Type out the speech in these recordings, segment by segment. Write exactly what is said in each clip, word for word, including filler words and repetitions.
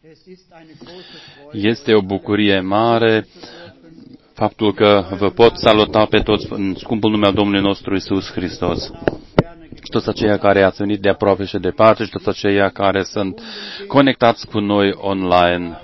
Este o bucurie mare faptul că vă pot saluta pe toți în scumpul nume al Domnului nostru Iisus Hristos. Și toți aceia care ați venit de aproape și de departe și toți aceia care sunt conectați cu noi online.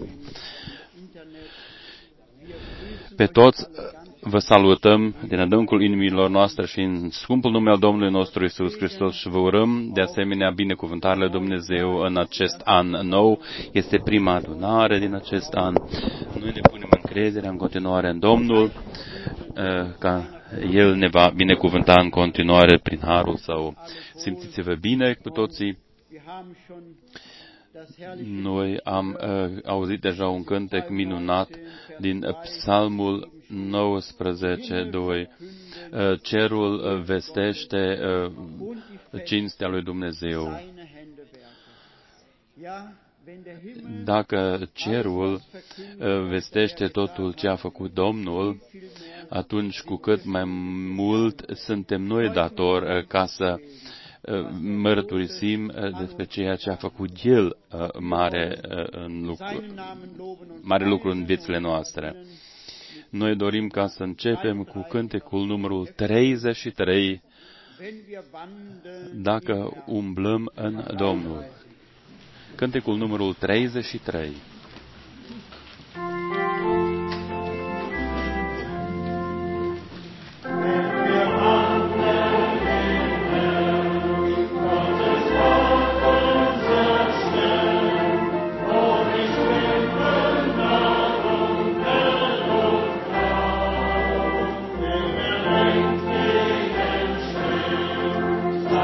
Pe toți vă salutăm din adâncul inimilor noastre și în scumpul nume al Domnului nostru Iisus Hristos și vă urăm de asemenea binecuvântarea lui Dumnezeu în acest an nou. Este prima adunare din acest an. Noi ne punem încrederea în continuare în Domnul, ca El ne va binecuvânta în continuare prin harul Său. Simțiți-vă bine cu toții. Noi am uh, auzit deja un cântec minunat din Psalmul nouăsprezece doi. Uh, cerul vestește uh, cinstea lui Dumnezeu. Dacă cerul uh, vestește totul ce a făcut Domnul, atunci cu cât mai mult suntem noi datori uh, ca să mărturisim despre ceea ce a făcut El mare, în lucru, mare lucru în viețile noastre. Noi dorim ca să începem cu cântecul numărul treizeci și trei, Dacă umblăm în Domnul. Cântecul numărul treizeci și trei.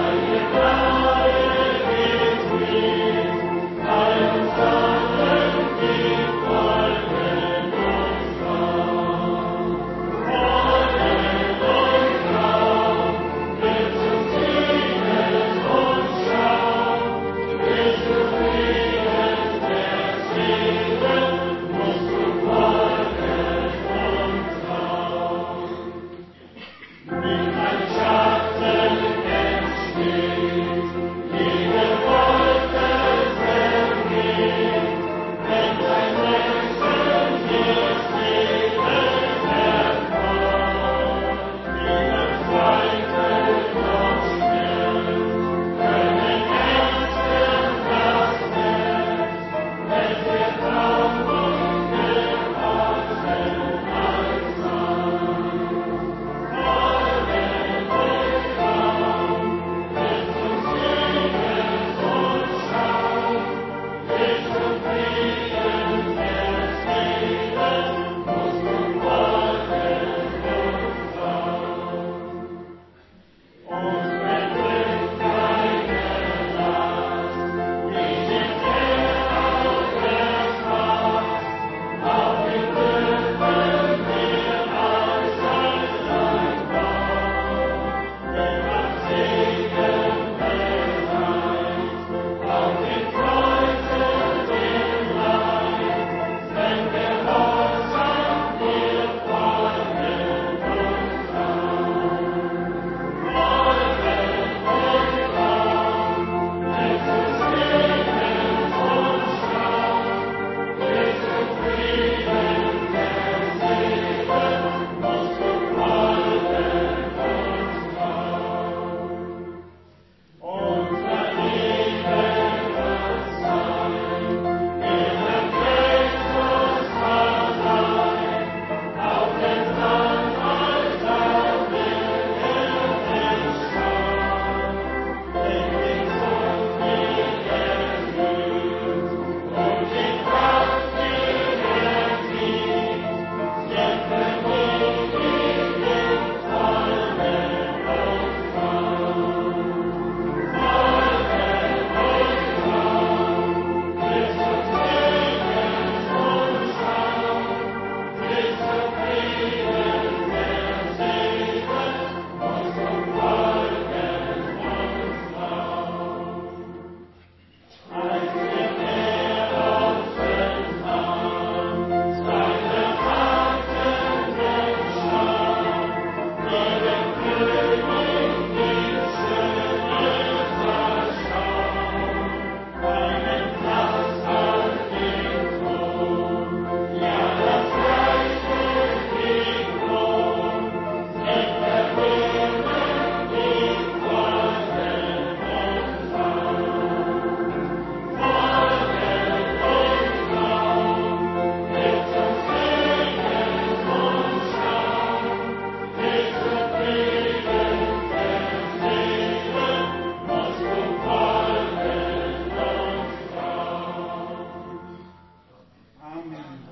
Thank you.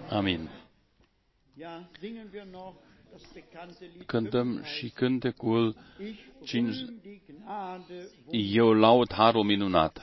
Amin. Cântăm și cântecul cinci. Eu laud harul minunat.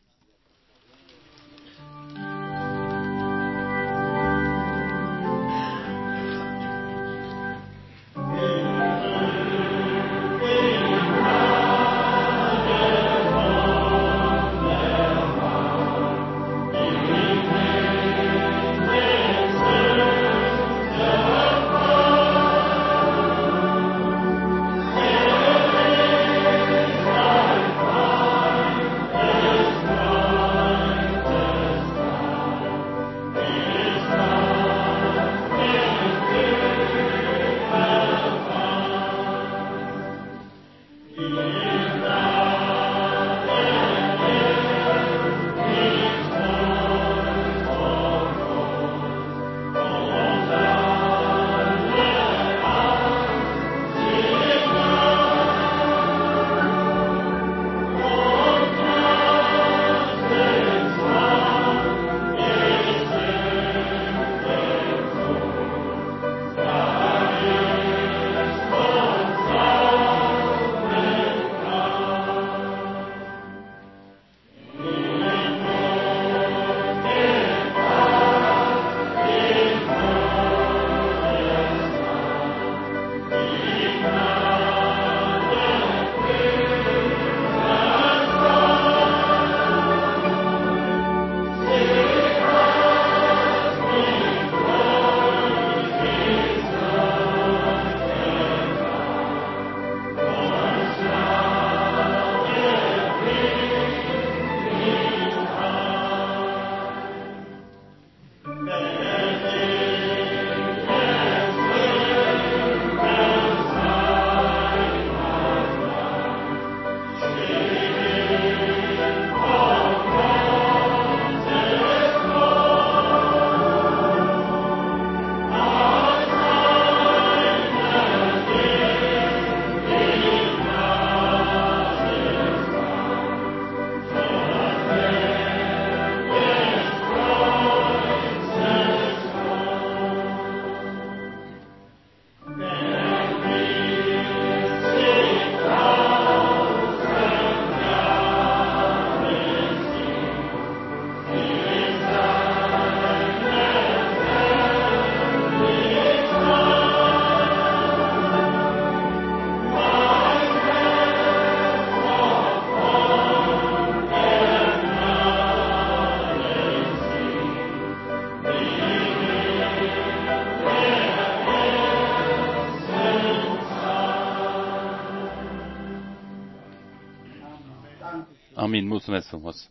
Amin. Mulțumesc frumos.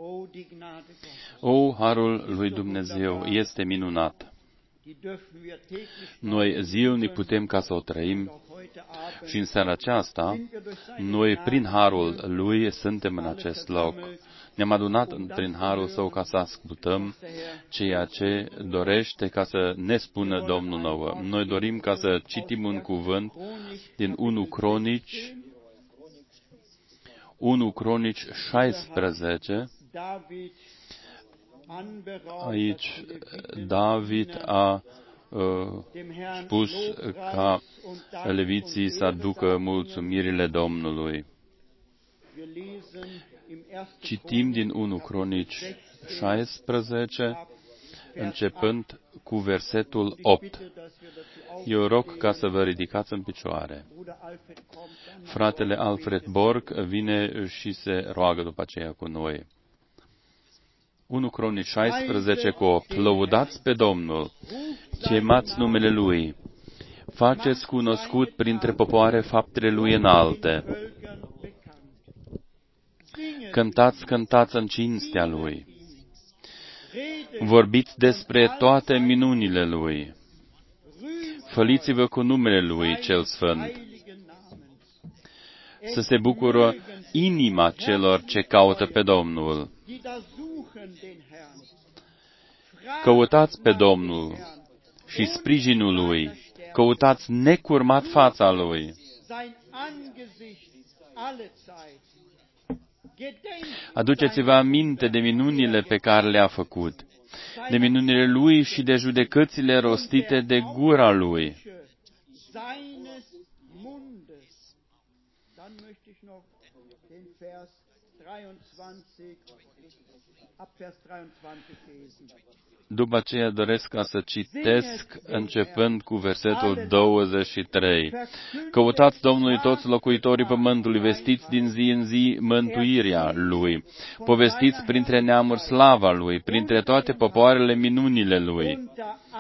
O, harul lui Dumnezeu este minunat. Noi zilnic putem ca să o trăim și în seara aceasta, noi prin harul lui suntem în acest loc. Ne-am adunat prin harul său ca să ascultăm ceea ce dorește ca să ne spună Domnul nouă. Noi dorim ca să citim un cuvânt din unu Cronici, unu Cronici șaisprezece. Aici David a uh, spus ca leviții să aducă mulțumirile Domnului. Citim din unu Cronici șaisprezece, începând cu versetul opt. Eu rog ca să vă ridicați în picioare. Fratele Alfred Borg vine și se roagă după aceea cu noi. unu Cronici șaisprezece cu opt. Lăudați pe Domnul, chemați numele Lui, faceți cunoscut printre popoare faptele Lui înalte. Cântați, cântați în cinstea Lui. Vorbiți despre toate minunile Lui. Făliți-vă cu numele Lui cel Sfânt. Să se bucură inima celor ce caută pe Domnul. Căutați pe Domnul și sprijinul Lui. Căutați necurmat fața Lui. Aduceți-vă aminte de minunile pe care le-a făcut. de minunile Lui și de judecățile rostite de gura Lui. După aceea doresc ca să citesc începând cu versetul douăzeci și trei. Căutați Domnului toți locuitorii pământului, vestiți din zi în zi mântuirea Lui. Povestiți printre neamuri slava Lui, printre toate popoarele minunile Lui.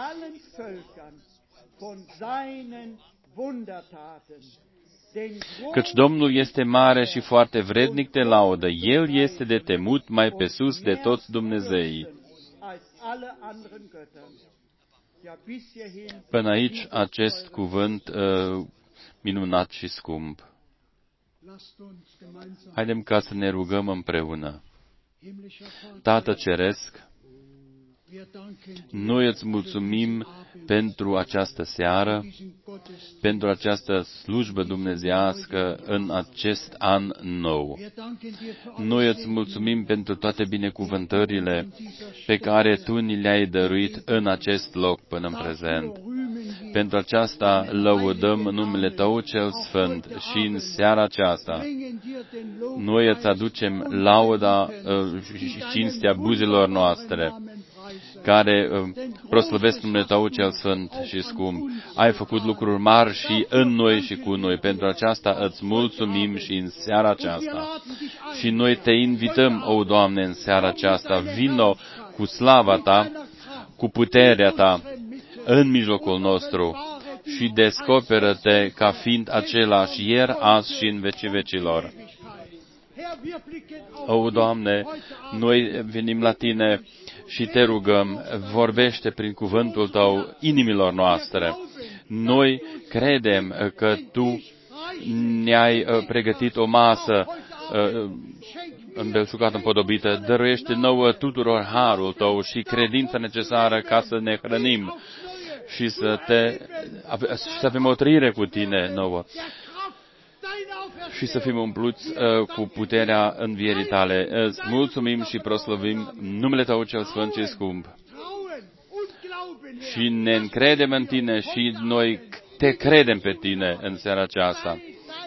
Căci Domnul este mare și foarte vrednic de laudă. El este de temut mai pe sus de toți Dumnezeii. Până aici acest cuvânt uh, minunat și scump. Haidem ca să ne rugăm împreună. Tată Ceresc, noi îți mulțumim pentru această seară, pentru această slujbă dumnezeiască în acest an nou. Noi îți mulțumim pentru toate binecuvântările pe care Tu ni le-ai dăruit în acest loc până în prezent. Pentru aceasta lăudăm numele Tău cel Sfânt și în seara aceasta noi îți aducem lauda și cinstea buzilor noastre, care uh, proslăvesc numele Tău cel Sfânt și scump. Ai făcut lucruri mari și în noi și cu noi. Pentru aceasta îți mulțumim și în seara aceasta. Și noi te invităm, o Doamne, în seara aceasta. Vino cu slava Ta, cu puterea Ta în mijlocul nostru și descoperă-te ca fiind același ieri, azi și în vecii vecilor. O, Doamne, noi venim la Tine și Te rugăm, vorbește prin cuvântul Tău inimilor noastre. Noi credem că Tu ne-ai pregătit o masă îmbelșugată, împodobită. Dăruiește nouă tuturor harul Tău și credința necesară ca să ne hrănim și să, te, să avem o trăire cu Tine nouă și să fim umpluți uh, cu puterea învierii Tale. Îți mulțumim și proslăvim numele Tău cel Sfânt și scump. Și ne încredem în Tine și noi Te credem pe Tine în seara aceasta.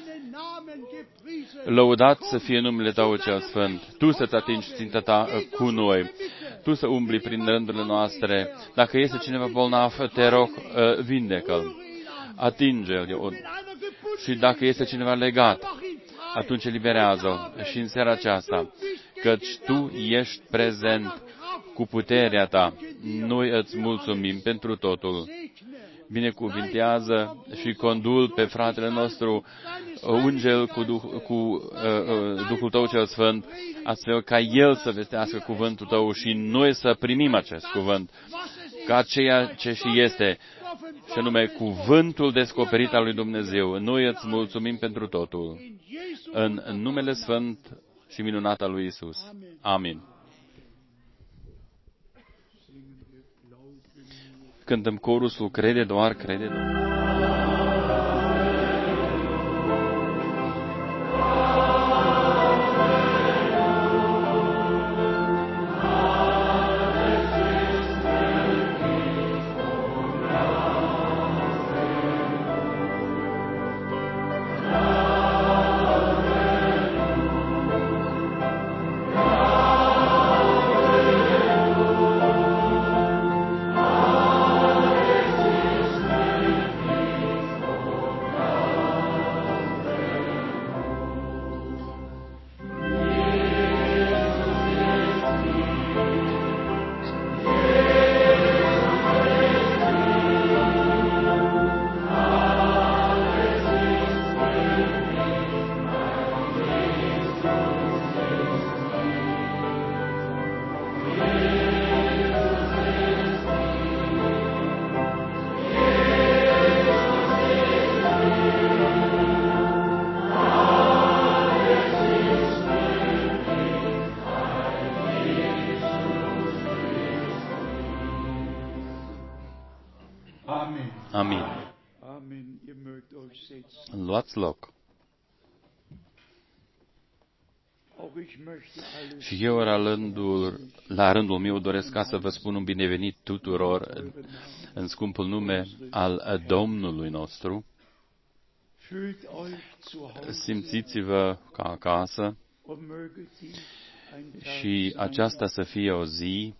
Lăudat să fie numele Tău cel Sfânt. Tu să-ți atingi ținta Ta cu noi. Tu să umbli prin rândurile noastre. Dacă este cineva bolnav, Te rog, uh, vindecă-l. Atinge-l. Și dacă este cineva legat, atunci eliberează-l. Și în seara aceasta, căci Tu ești prezent cu puterea Ta, noi îți mulțumim pentru totul. Binecuvintează și condul pe fratele nostru, unge-l cu, Duh, cu uh, uh, Duhul Tău cel Sfânt, astfel ca El să vestească cuvântul Tău și noi să primim acest cuvânt, ca ceea ce și este, și anume cuvântul descoperit al lui Dumnezeu. Noi îți mulțumim pentru totul. În numele Sfânt și minunat al lui Isus. Amin. Cântăm corusul Crede doar, crede doar. Amin. Luați loc. Și eu, la rândul, la rândul meu, doresc ca să vă spun un binevenit tuturor în, în scumpul nume al Domnului nostru. Simțiți-vă ca acasă și aceasta să fie o zi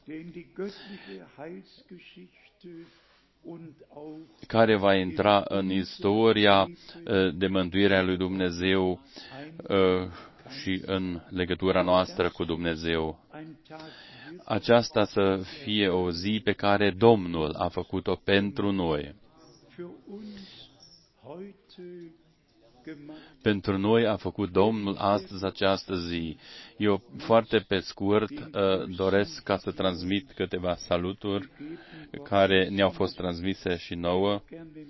care va intra în istoria de mântuire a lui Dumnezeu și în legătura noastră cu Dumnezeu. Aceasta să fie o zi pe care Domnul a făcut-o pentru noi. Pentru noi a făcut Domnul astăzi această zi. Eu foarte pe scurt doresc ca să transmit câteva saluturi care ne-au fost transmise și nouă.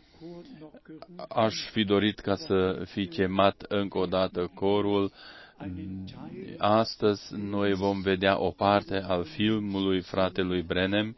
Aș fi dorit ca să fi chemat încă o dată corul. Astăzi noi vom vedea o parte al filmului fratelui Branham.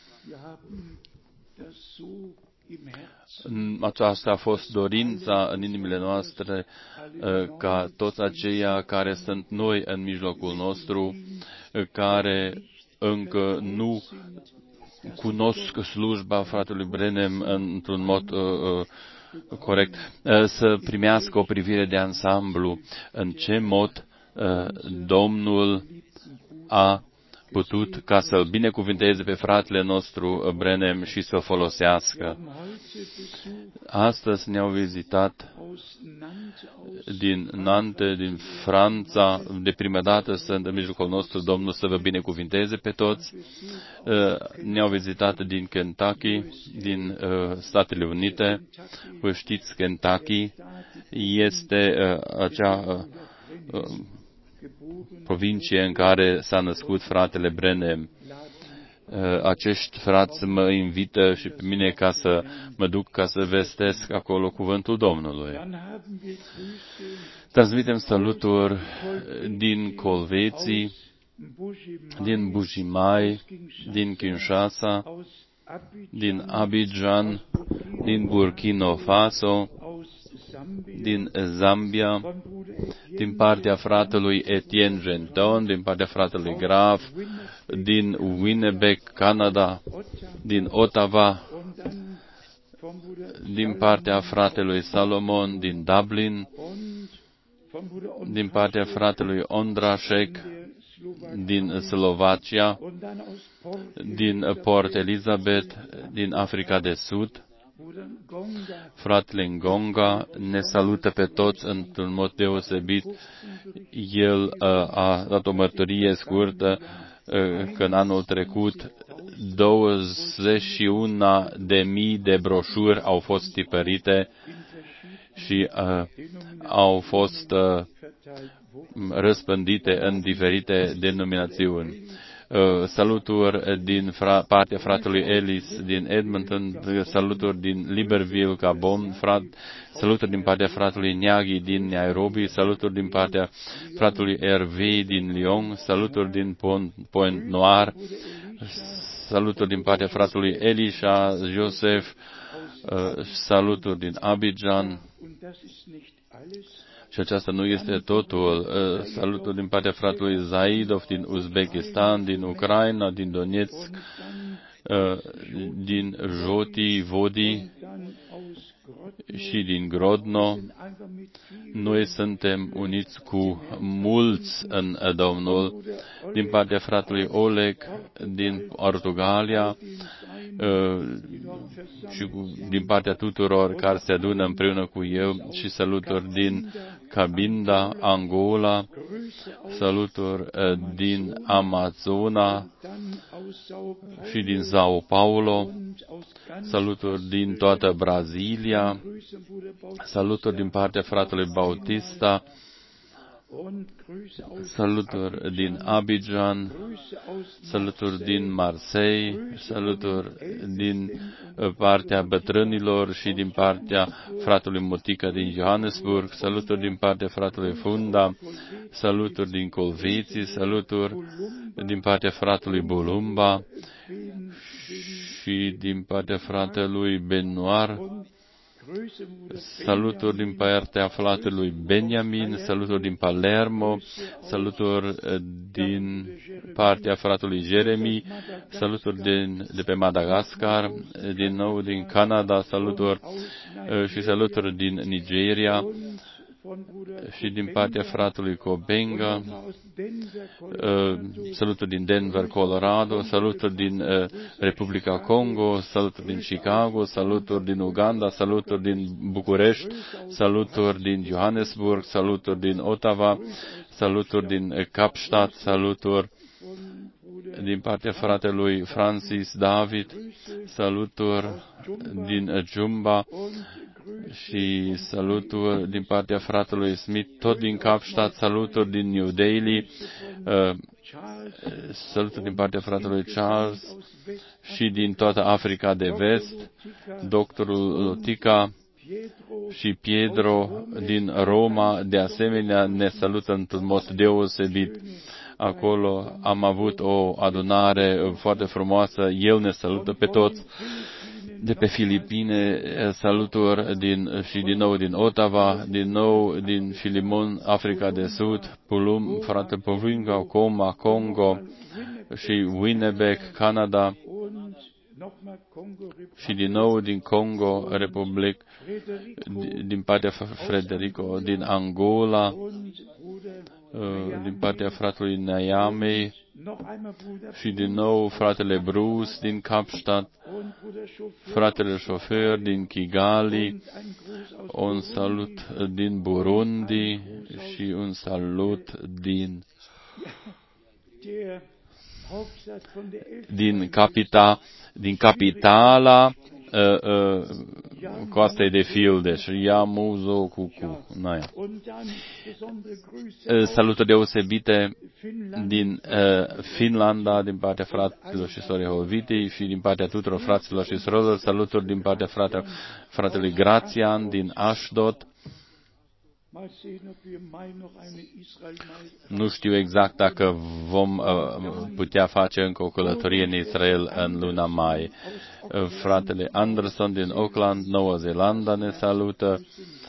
Aceasta a fost dorința în inimile noastre ca toți aceia care sunt noi în mijlocul nostru, care încă nu cunosc slujba fratelui Branham într-un mod uh, corect, uh, să primească o privire de ansamblu în ce mod uh, Domnul a putut ca să-l binecuvânteze pe fratele nostru Branham și să-l folosească. Astăzi ne-au vizitat din Nantes, din Franța, de prima dată sunt în mijlocul nostru, Domnul să vă binecuvânteze pe toți. Ne-au vizitat din Kentucky, din Statele Unite. Vă știți, Kentucky este acea provincie în care s-a născut fratele Branham. Acești frați mă invită și pe mine ca să mă duc ca să vestesc acolo cuvântul Domnului. Transmitem saluturi din Colveții, din Bujimai, din Kinshasa, din Abidjan, din Burkina Faso, din Zambia, din partea fratelui Etienne Genton, din partea fratelui Graf, din Winnipeg, Canada, din Ottawa, din partea fratelui Salomon, din Dublin, din partea fratelui Ondrașek, din Slovacia, din Port Elizabeth, din Africa de Sud. Fratele Ngonga ne salută pe toți într-un mod deosebit. El uh, a dat o mărturie scurtă uh, că în anul trecut douăzeci și unu de mii de broșuri au fost tipărite și uh, au fost uh, răspândite în diferite denominațiuni. Uh, saluturi din fra- partea fratelui Ellis din Edmonton, saluturi din Libreville, Gabon, frat, saluturi din partea fratelui Nyagi din Nairobi, saluturi din partea fratelui Hervé din Lyon, saluturi din Point Noir, saluturi din partea fratelui Elisha, Joseph, uh, saluturi din Abidjan. Și aceasta nu este totul. Salutul din partea fratelui Zaidov din Uzbekistan, din Ucraina, din Donetsk, din Joti, Vodi și din Grodno. Noi suntem uniți cu mulți în Domnul, din partea fratelui Oleg din Portugalia și din partea tuturor care se adună împreună cu eu și saluturi din Cabinda, Angola, saluturi din Amazona și din Sao Paulo, saluturi din toată Brazilia, saluturi din partea fratelui Bautista, saluturi din Abidjan, saluturi din Marseille, saluturi din partea bătrânilor și din partea fratelui Motica din Johannesburg, saluturi din partea fratelui Funda, saluturi din Colveții, saluturi din partea fratelui Bolumba și din partea fratelui Benoir saluturi din partea fratelui Benjamin, saluturi din Palermo, saluturi din partea fratelui Jeremy, saluturi din, de pe Madagascar, din nou din Canada, saluturi și saluturi din Nigeria și din partea fratelui Cobenga, saluturi din Denver, Colorado, saluturi din Republica Congo, saluturi din Chicago, saluturi din Uganda, saluturi din București, saluturi din Johannesburg, saluturi din Ottawa, saluturi din Kapstadt, saluturi din partea fratelui Francis David, saluturi din Jumba și saluturi din partea fratelui Smith, tot din Kapstadt, saluturi din New Delhi, uh, saluturi din partea fratelui Charles și din toată Africa de Vest, doctorul Lotica și Pietro din Roma, de asemenea, ne salută într-un mod deosebit. Acolo am avut o adunare foarte frumoasă, el ne salută pe toți. De pe Filipine, saluturi din, și din nou din Ottawa, din nou din Filimon, Africa de Sud, Pulum, frate Povinga, Coma, Congo și Winnipeg, Canada, și din nou din Congo, Republic, din partea Frederico, din Angola, din partea fratelui Nayame și din nou fratele Bruce din Kapstadt, fratele șofer din Kigali, un salut din Burundi și un salut din din capita din capitala uh, uh, Coastei de Fildeș, Iamuzo Cucu. Saluturi deosebite din uh, Finlanda, din partea fraților și sorei Hovitei și din partea tuturor fraților și sorilor. Saluturi din partea frate, fratelui Grațian din Ashdod. Nu știu exact dacă vom uh, putea face încă o călătorie în Israel în luna mai. Uh, fratele Anderson din Auckland, Noua Zeelandă, ne salută.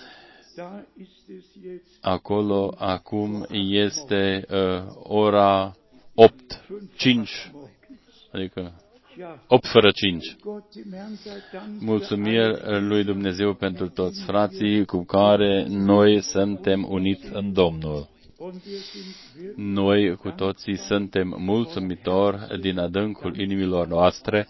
Acolo acum este uh, ora opt, cinci, adică opt fără cinci. Mulțumiri lui Dumnezeu pentru toți frații cu care noi suntem uniți în Domnul. Noi cu toții suntem mulțumitori din adâncul inimilor noastre,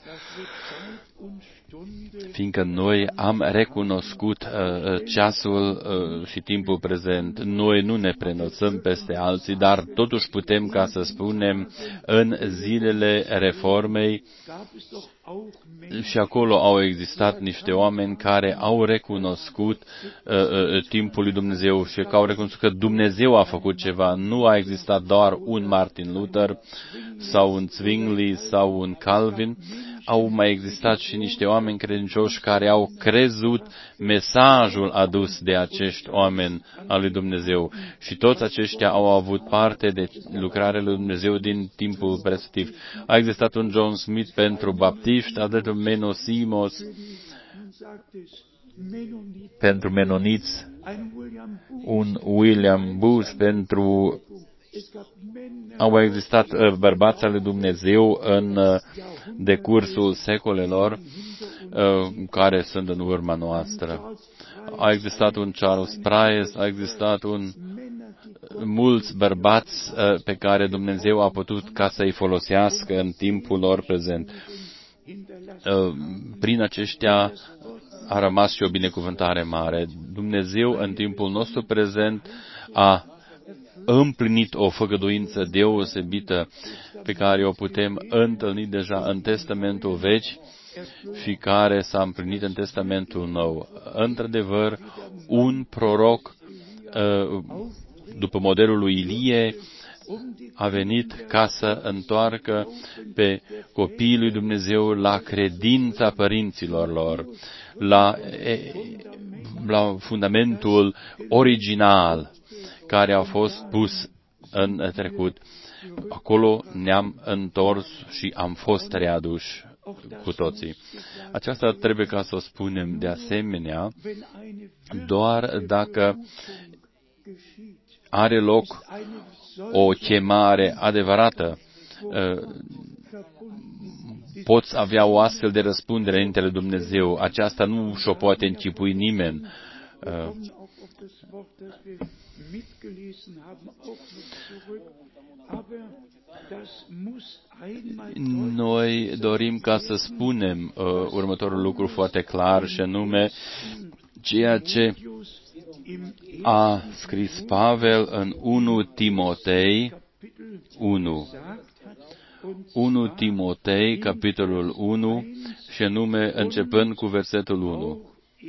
fiindcă noi am recunoscut uh, ceasul uh, și timpul prezent. Noi nu ne prenățăm peste alții, dar totuși putem ca să spunem în zilele reformei și acolo au existat niște oameni care au recunoscut uh, uh, timpul lui Dumnezeu și că au recunoscut că Dumnezeu a făcut ceva. Nu a existat doar un Martin Luther sau un Zwingli sau un Calvin. Au mai existat și niște oameni credincioși care au crezut mesajul adus de acești oameni al lui Dumnezeu. Și toți aceștia au avut parte de lucrarea lui Dumnezeu din timpul respectiv. A existat un John Smith pentru baptiști, a dat un Menosimos pentru menoniți, un William Bush pentru... Au existat uh, bărbați ale Dumnezeu în uh, decursul secolelor uh, care sunt în urma noastră. A existat un Charles Price, a existat un mulți bărbați uh, pe care Dumnezeu a putut ca să-i folosească în timpul lor prezent. Uh, prin aceștia a rămas și o binecuvântare mare. Dumnezeu în timpul nostru prezent a împlinit o făgăduință deosebită pe care o putem întâlni deja în Testamentul Vechi și care s-a împlinit în Testamentul Nou. Într-adevăr, un proroc, după modelul lui Ilie, a venit ca să întoarcă pe copiii lui Dumnezeu la credința părinților lor, la, la fundamentul original care a fost pus în trecut. Acolo ne-am întors și am fost readuși cu toții. Aceasta trebuie ca să o spunem de asemenea doar dacă are loc o chemare adevărată. Poți avea o astfel de răspundere înainte lui Dumnezeu. Aceasta nu și-o poate închipui nimeni. Noi dorim ca să spunem uh, următorul lucru foarte clar, și anume ceea ce a scris Pavel în unu Timotei unu. unu Timotei, capitolul unu, și anume începând cu versetul unu.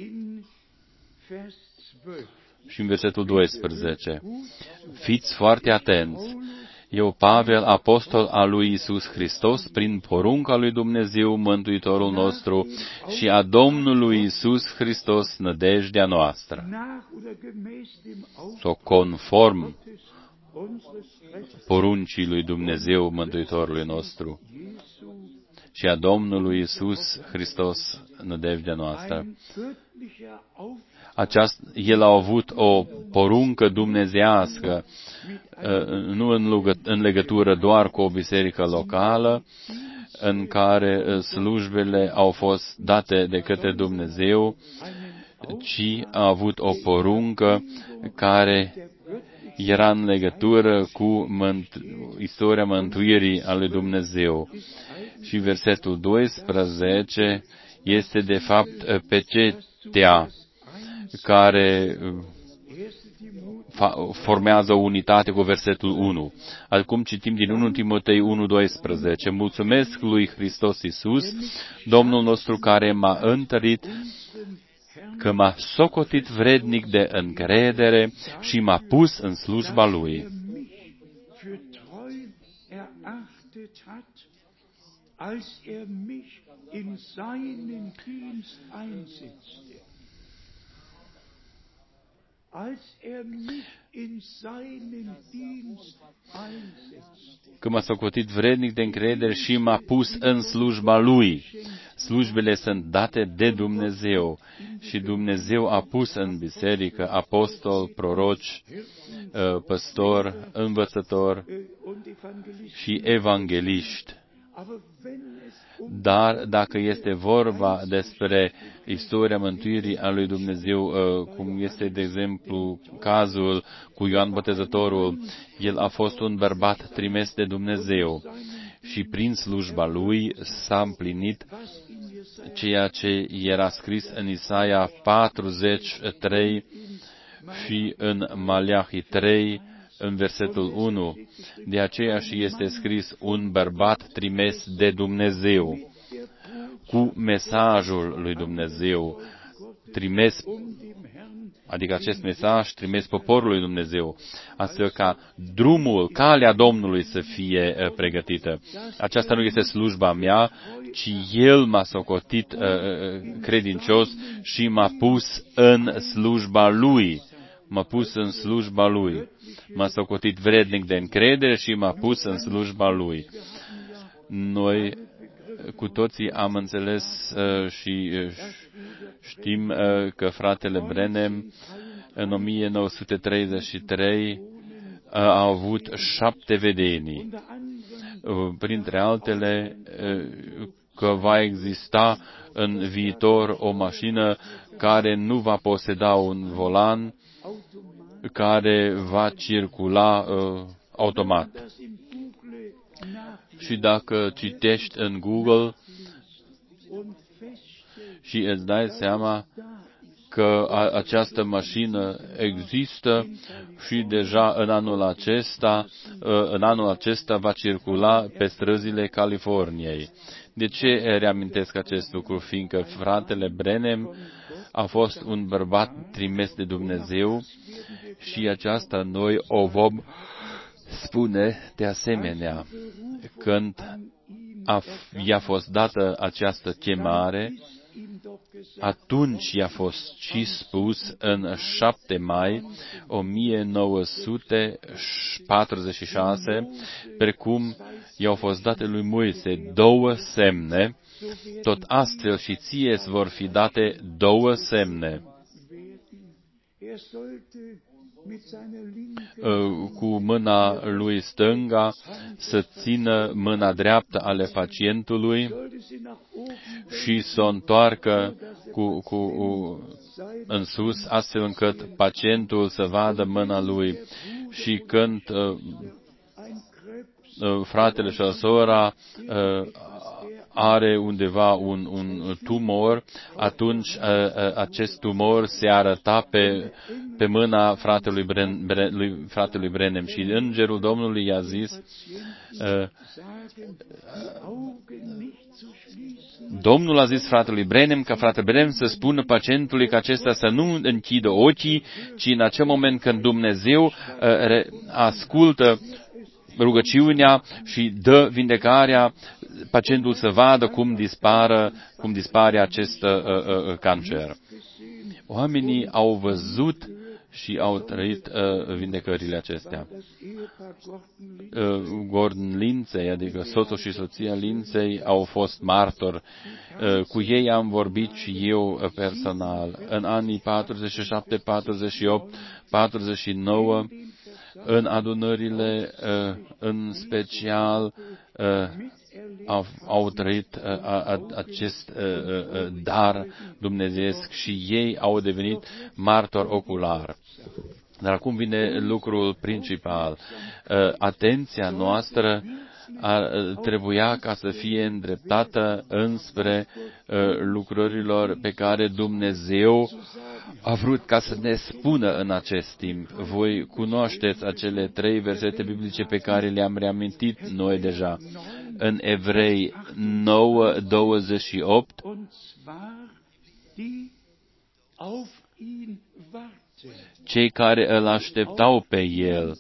Și în versetul doisprezece. Fiți foarte atenți. Eu, Pavel, apostol al lui Iisus Hristos, prin porunca lui Dumnezeu, Mântuitorul nostru, și a Domnului Iisus Hristos, nădejdea noastră. Sau conform poruncii lui Dumnezeu, Mântuitorului nostru, și a Domnului Iisus Hristos, nădejdea noastră. Aceast, el a avut o poruncă dumnezeiască, nu în legătură doar cu o biserică locală, în care slujbele au fost date de către Dumnezeu, ci a avut o poruncă care era în legătură cu mânt- istoria mântuirii a lui Dumnezeu. Și versetul doisprezece este de fapt pecetea care formează o unitate cu versetul unu. Acum citim din unu Timotei unu doisprezece. Mulțumesc lui Hristos Iisus, Domnul nostru, care m-a întărit, că m-a socotit vrednic de încredere și m-a pus în slujba Lui. Als er mich in seinen Dienst einsetzte, als er mich in seinen Dienst einsetzte, Că m-a socotit vrednic de încredere și m-a pus în slujba Lui. Slujbele sunt date de Dumnezeu și Dumnezeu a pus în biserică apostol, proroci, păstor, învățător și evangeliști. Dar dacă este vorba despre istoria mântuirii a lui Dumnezeu, cum este, de exemplu, cazul cu Ioan Botezătorul, el a fost un bărbat trimis de Dumnezeu și prin slujba lui s-a împlinit ceea ce era scris în Isaia patruzeci și trei și în Maleahi trei, în versetul unu. De aceea și este scris un bărbat trimis de Dumnezeu, cu mesajul lui Dumnezeu, trimis, adică acest mesaj trimis poporului Dumnezeu, astfel ca drumul, calea Domnului să fie pregătită. Aceasta nu este slujba mea, ci El m-a socotit uh, credincios și m-a pus în slujba Lui. M-a pus în slujba Lui. M-a socotit vrednic de încredere și m-a pus în slujba Lui. Noi cu toții am înțeles uh, și uh, știm uh, că fratele Branham în o mie nouă sute treizeci și trei uh, a avut șapte vedenii. Uh, printre altele uh, că va exista în viitor o mașină care nu va poseda un volan, care va circula uh, automat. Și dacă citești în Google și îți dai seama că a, această mașină există și deja în anul acesta, uh, în anul acesta va circula pe străzile Californiei. De ce reamintesc acest lucru? Fiindcă fratele Branham a fost un bărbat trimis de Dumnezeu și aceasta noi o vom spune de asemenea. Când a, i-a fost dată această chemare, atunci i-a fost și spus în șapte mai o mie nouă sute patruzeci și șase, precum i-au fost date lui Moise două semne, tot astfel și ție îți vor fi date două semne. Cu mâna lui stânga să țină mâna dreaptă ale pacientului și să o întoarcă cu, cu, în sus, astfel încât pacientul să vadă mâna lui. Și când uh, uh, fratele sau sora uh, are undeva un, un tumor, atunci uh, uh, acest tumor se arăta pe, pe mâna fratelui, Bren, Bre, lui, fratelui Brenem. Și îngerul Domnului i-a zis, uh, Domnul a zis fratelui Brenem ca fratele Brenem să spună pacientului că acesta să nu închidă ochii, ci în acel moment când Dumnezeu uh, re, ascultă rugăciunea și dă vindecarea, pacientul să vadă cum dispară, cum dispare acest uh, uh, cancer. Oamenii au văzut și au trăit uh, vindecările acestea. Uh, Gordon Lindsay, adică soțul și soția Lindsay, au fost martori. Uh, cu ei am vorbit și eu uh, personal. În anii patruzeci și șapte, patruzeci și opt, patruzeci și nouă, în adunările, uh, în special, uh, au, au trăit uh, a, acest uh, uh, dar dumnezeiesc și ei au devenit martori ocular. Dar acum vine lucrul principal. Uh, atenția noastră ar, trebuia ca să fie îndreptată înspre uh, lucrărilor pe care Dumnezeu a vrut ca să ne spună în acest timp. Voi cunoașteți acele trei versete biblice pe care le-am reamintit noi deja. În Evrei nouă, douăzeci și opt, cei care îl așteptau pe El.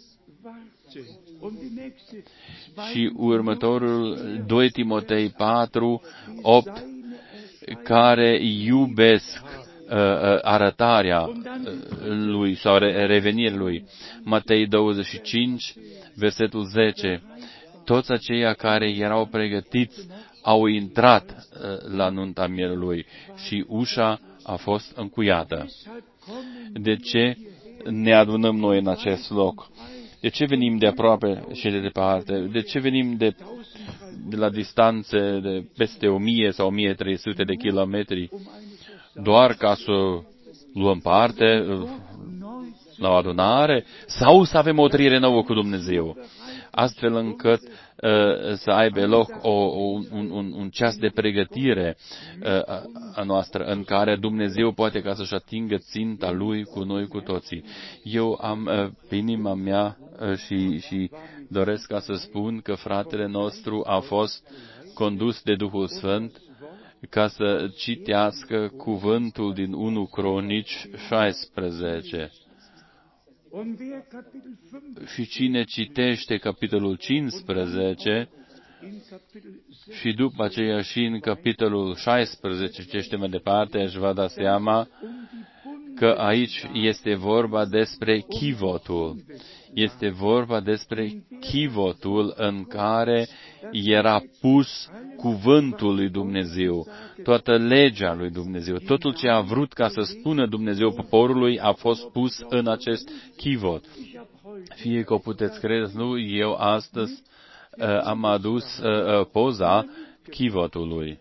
Și următorul, doi Timotei patru, opt, care iubesc uh, arătarea lui sau revenirea lui. Matei douăzeci și cinci, versetul zece. Toți aceia care erau pregătiți au intrat uh, la nunta mielului și ușa a fost încuiată. De ce ne adunăm noi în acest loc? De ce venim de aproape și de departe? De ce venim de, de la distanțe de peste o mie sau o mie trei sute de kilometri doar ca să luăm parte la o adunare sau să avem o trăire nouă cu Dumnezeu, astfel încât uh, să aibă loc o, un, un, un ceas de pregătire uh, a noastră, în care Dumnezeu poate ca să-și atingă ținta Lui cu noi cu toții. Eu am uh, pe inima mea uh, și, și doresc ca să spun că fratele nostru a fost condus de Duhul Sfânt ca să citească cuvântul din unu Cronici șaisprezece. Și cine citește capitolul cincisprezece și după aceea și în capitolul șaisprezece, citește mai departe, își va da seama că aici este vorba despre chivotul. Este vorba despre chivotul în care era pus cuvântul lui Dumnezeu, toată legea lui Dumnezeu, totul ce a vrut ca să spună Dumnezeu poporului a fost pus în acest chivot. Fie că o puteți crede, nu, eu astăzi uh, am adus uh, poza chivotului.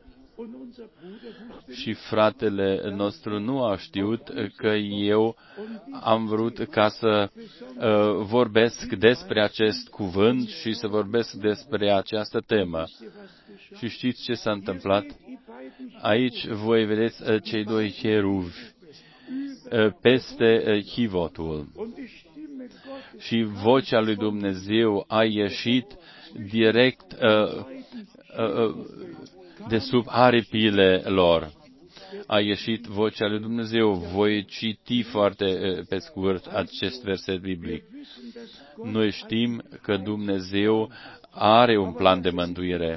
Și fratele nostru nu a știut că eu am vrut ca să uh, vorbesc despre acest cuvânt și să vorbesc despre această temă. Și știți ce s-a întâmplat? Aici voi vedeți uh, cei doi cheruvi uh, peste uh, chivotul. Și vocea lui Dumnezeu a ieșit direct uh, uh, de sub aripile lor. A ieșit vocea lui Dumnezeu. Voi citi foarte pe scurt acest verset biblic. Noi știm că Dumnezeu are un plan de mântuire,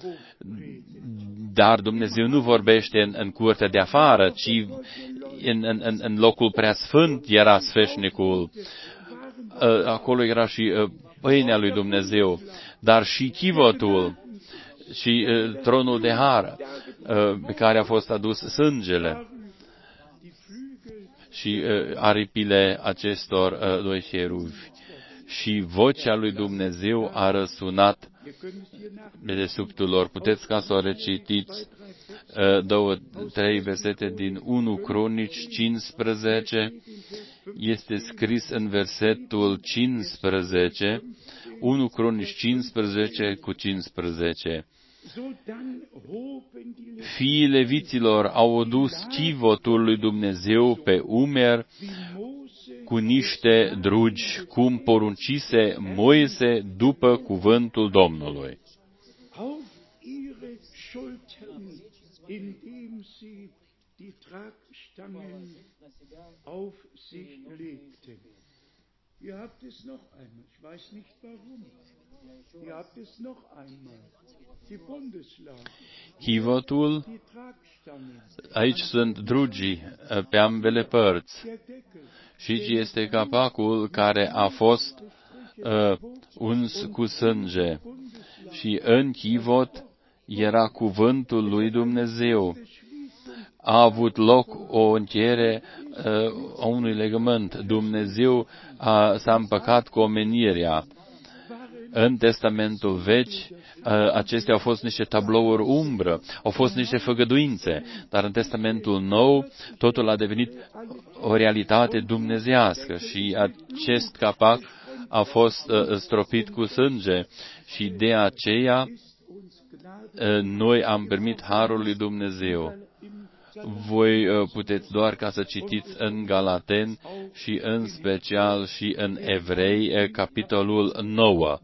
dar Dumnezeu nu vorbește în, în curtea de afară, ci în, în, în locul preasfânt era sfeșnicul. Acolo era și pâinea lui Dumnezeu. dar și chivotul și uh, tronul de har uh, pe care a fost adus sângele și uh, aripile acestor uh, doi șeruvi. Și vocea lui Dumnezeu a răsunat de desubtul lor. Puteți ca să o recitiți uh, două, trei versete din unu Cronici cincisprezece. Este scris în versetul cincisprezece, unu Cronici cincisprezece cu cincisprezece. Fiii leviților au adus chivotul lui Dumnezeu pe umer cu niște drugi, cum poruncise Moise după cuvântul Domnului. Ihr habt es noch einmal, ich weiß nicht warum. Ihr habt es noch einmal. Die Bundeslade. Chivotul, aici sunt drugii pe ambele părți. Și este capacul care a fost uh, uns cu sânge. Și în chivot era cuvântul lui Dumnezeu. A avut loc o încheiere uh, a unui legământ. Dumnezeu a, s-a împăcat cu omenirea. În Testamentul Vechi, uh, acestea au fost niște tablouri umbră, au fost niște făgăduințe, dar în Testamentul Nou totul a devenit o realitate dumnezeiască și acest capac a fost uh, stropit cu sânge și de aceea uh, noi am primit harul lui Dumnezeu. Voi uh, puteți doar ca să citiți în Galaten și în special și în Evrei, uh, capitolul nouă.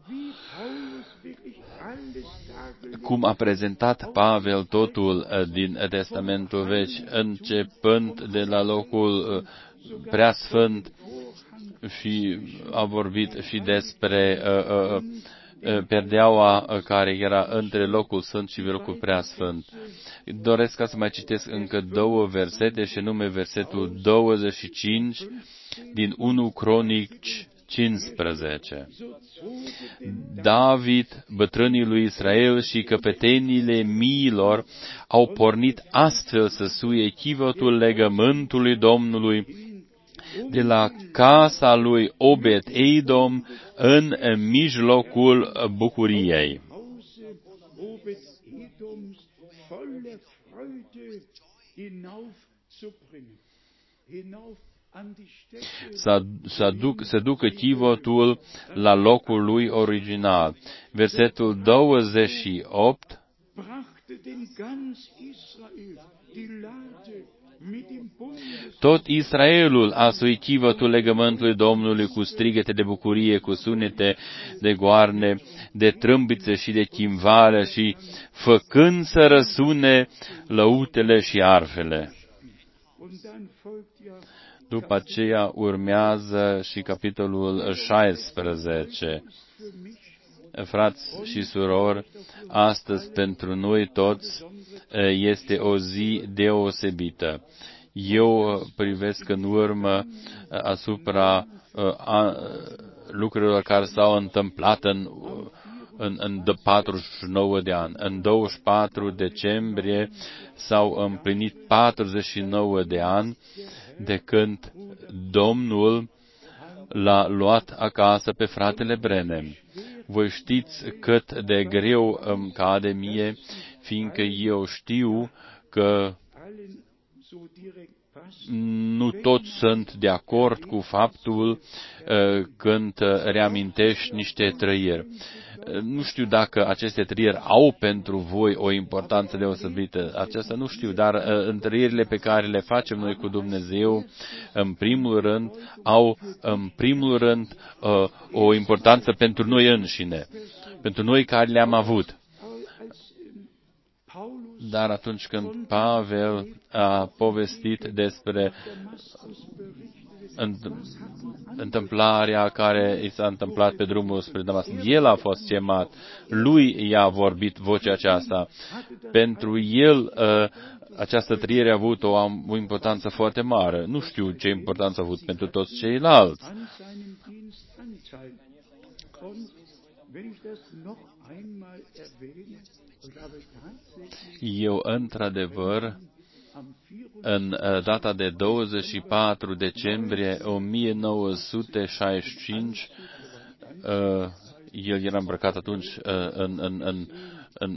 Cum a prezentat Pavel totul uh, din Testamentul Vechi, începând de la locul uh, preasfânt și a vorbit și despre uh, uh, perdeaua care era între locul sfânt și locul preasfânt. Doresc ca să mai citesc încă două versete, și nume versetul douăzeci și cinci din unu Cronici cincisprezece. David, bătrânii lui Israel și căpetenile miilor au pornit astfel să suie chivotul legământului Domnului de la casa lui Obed Edom în mijlocul bucuriei. Să, să, duc, să ducă chivotul la locul lui original. Versetul douăzeci și opt. Tot Israelul a suit chivotul legământului Domnului cu strigăte de bucurie, cu sunete de goarne, de trâmbițe și de chimvală și făcând să răsune lăutele și arfele. După aceea urmează și capitolul șaisprezece. Frați și surori, astăzi pentru noi toți este o zi deosebită. Eu privesc în urmă asupra lucrurilor care s-au întâmplat în, în, în patruzeci și nouă de ani. În douăzeci și patru decembrie s-au împlinit patruzeci și nouă de ani de când Domnul l-a luat acasă pe fratele Branham. Voi știți cât de greu îmi cade mie, fiindcă eu știu că nu toți sunt de acord cu faptul uh, când reamintești niște trăiri. Nu știu dacă aceste trăiri au pentru voi o importanță deosebită. Aceasta nu știu, dar uh, întâlnirile pe care le facem noi cu Dumnezeu, în primul rând, au în primul rând uh, o importanță pentru noi înșine, pentru noi care le-am avut. Dar atunci când Pavel a povestit despre întâmplarea care i s-a întâmplat pe drumul spre Damasc, el a fost chemat, lui i-a vorbit vocea aceasta. Pentru el această trăire a avut o, o importanță foarte mare. Nu știu ce importanță a avut pentru toți ceilalți. Eu, într-adevăr, în data de douăzeci și patru decembrie o mie nouă sute șaizeci și cinci, el era îmbrăcat atunci în, în, în, în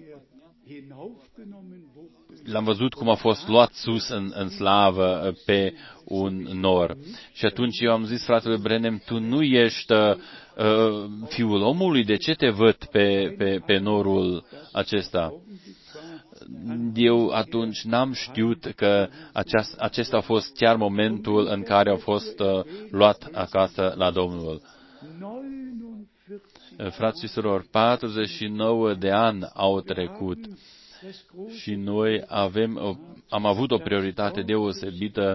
l-am văzut cum a fost luat sus în, în slavă pe un nor. Și atunci eu am zis fratele Branham, tu nu ești uh, fiul omului, de ce te văd pe, pe, pe norul acesta? Eu atunci n-am știut că aceast, acesta a fost chiar momentul în care a fost uh, luat acasă la Domnul. Frați și surori, patruzeci și nouă de ani au trecut și noi avem, am avut o prioritate deosebită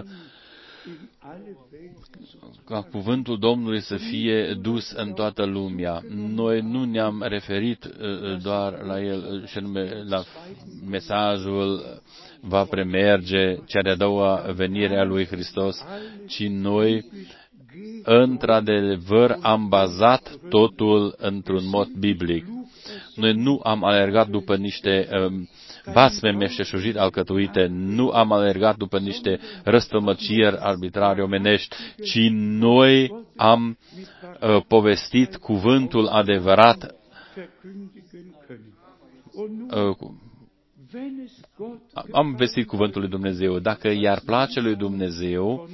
ca cuvântul Domnului să fie dus în toată lumea. Noi nu ne-am referit doar la el, și anume la mesajul va premerge cea de-a doua venire a lui Hristos, ci noi într-adevăr am bazat totul într-un mod biblic. Noi nu am alergat după niște um, basme meșteșugit alcătuite, nu am alergat după niște răstălmăcieri arbitrare omenești, ci noi am uh, povestit cuvântul adevărat. Uh, am vestit cuvântul lui Dumnezeu. Dacă i-ar place lui Dumnezeu,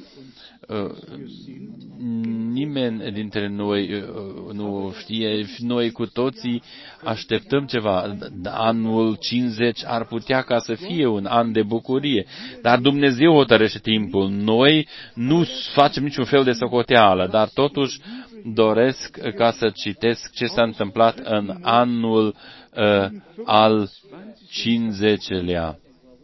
nimeni dintre noi nu știe, noi cu toții așteptăm ceva. Anul cincizeci ar putea ca să fie un an de bucurie, dar Dumnezeu hotărăște timpul. Noi nu facem niciun fel de socoteală, dar totuși doresc ca să citesc ce s-a întâmplat în anul uh, al cincizecilea.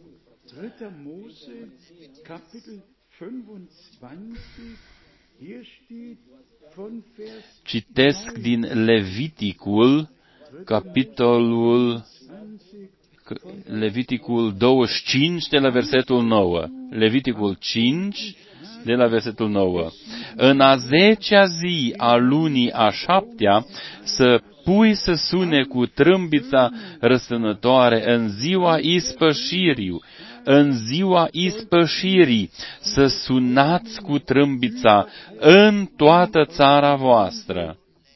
Citesc din Leviticul, capitolul Leviticul douăzeci și cinci de la versetul nouă. Leviticul cinci de la versetul nouă. În a zecea zi a lunii a șaptea să pui să sune cu trâmbița răsunătoare în ziua ispășirii. În ziua ispășirii să sunați cu trâmbița în toată țara voastră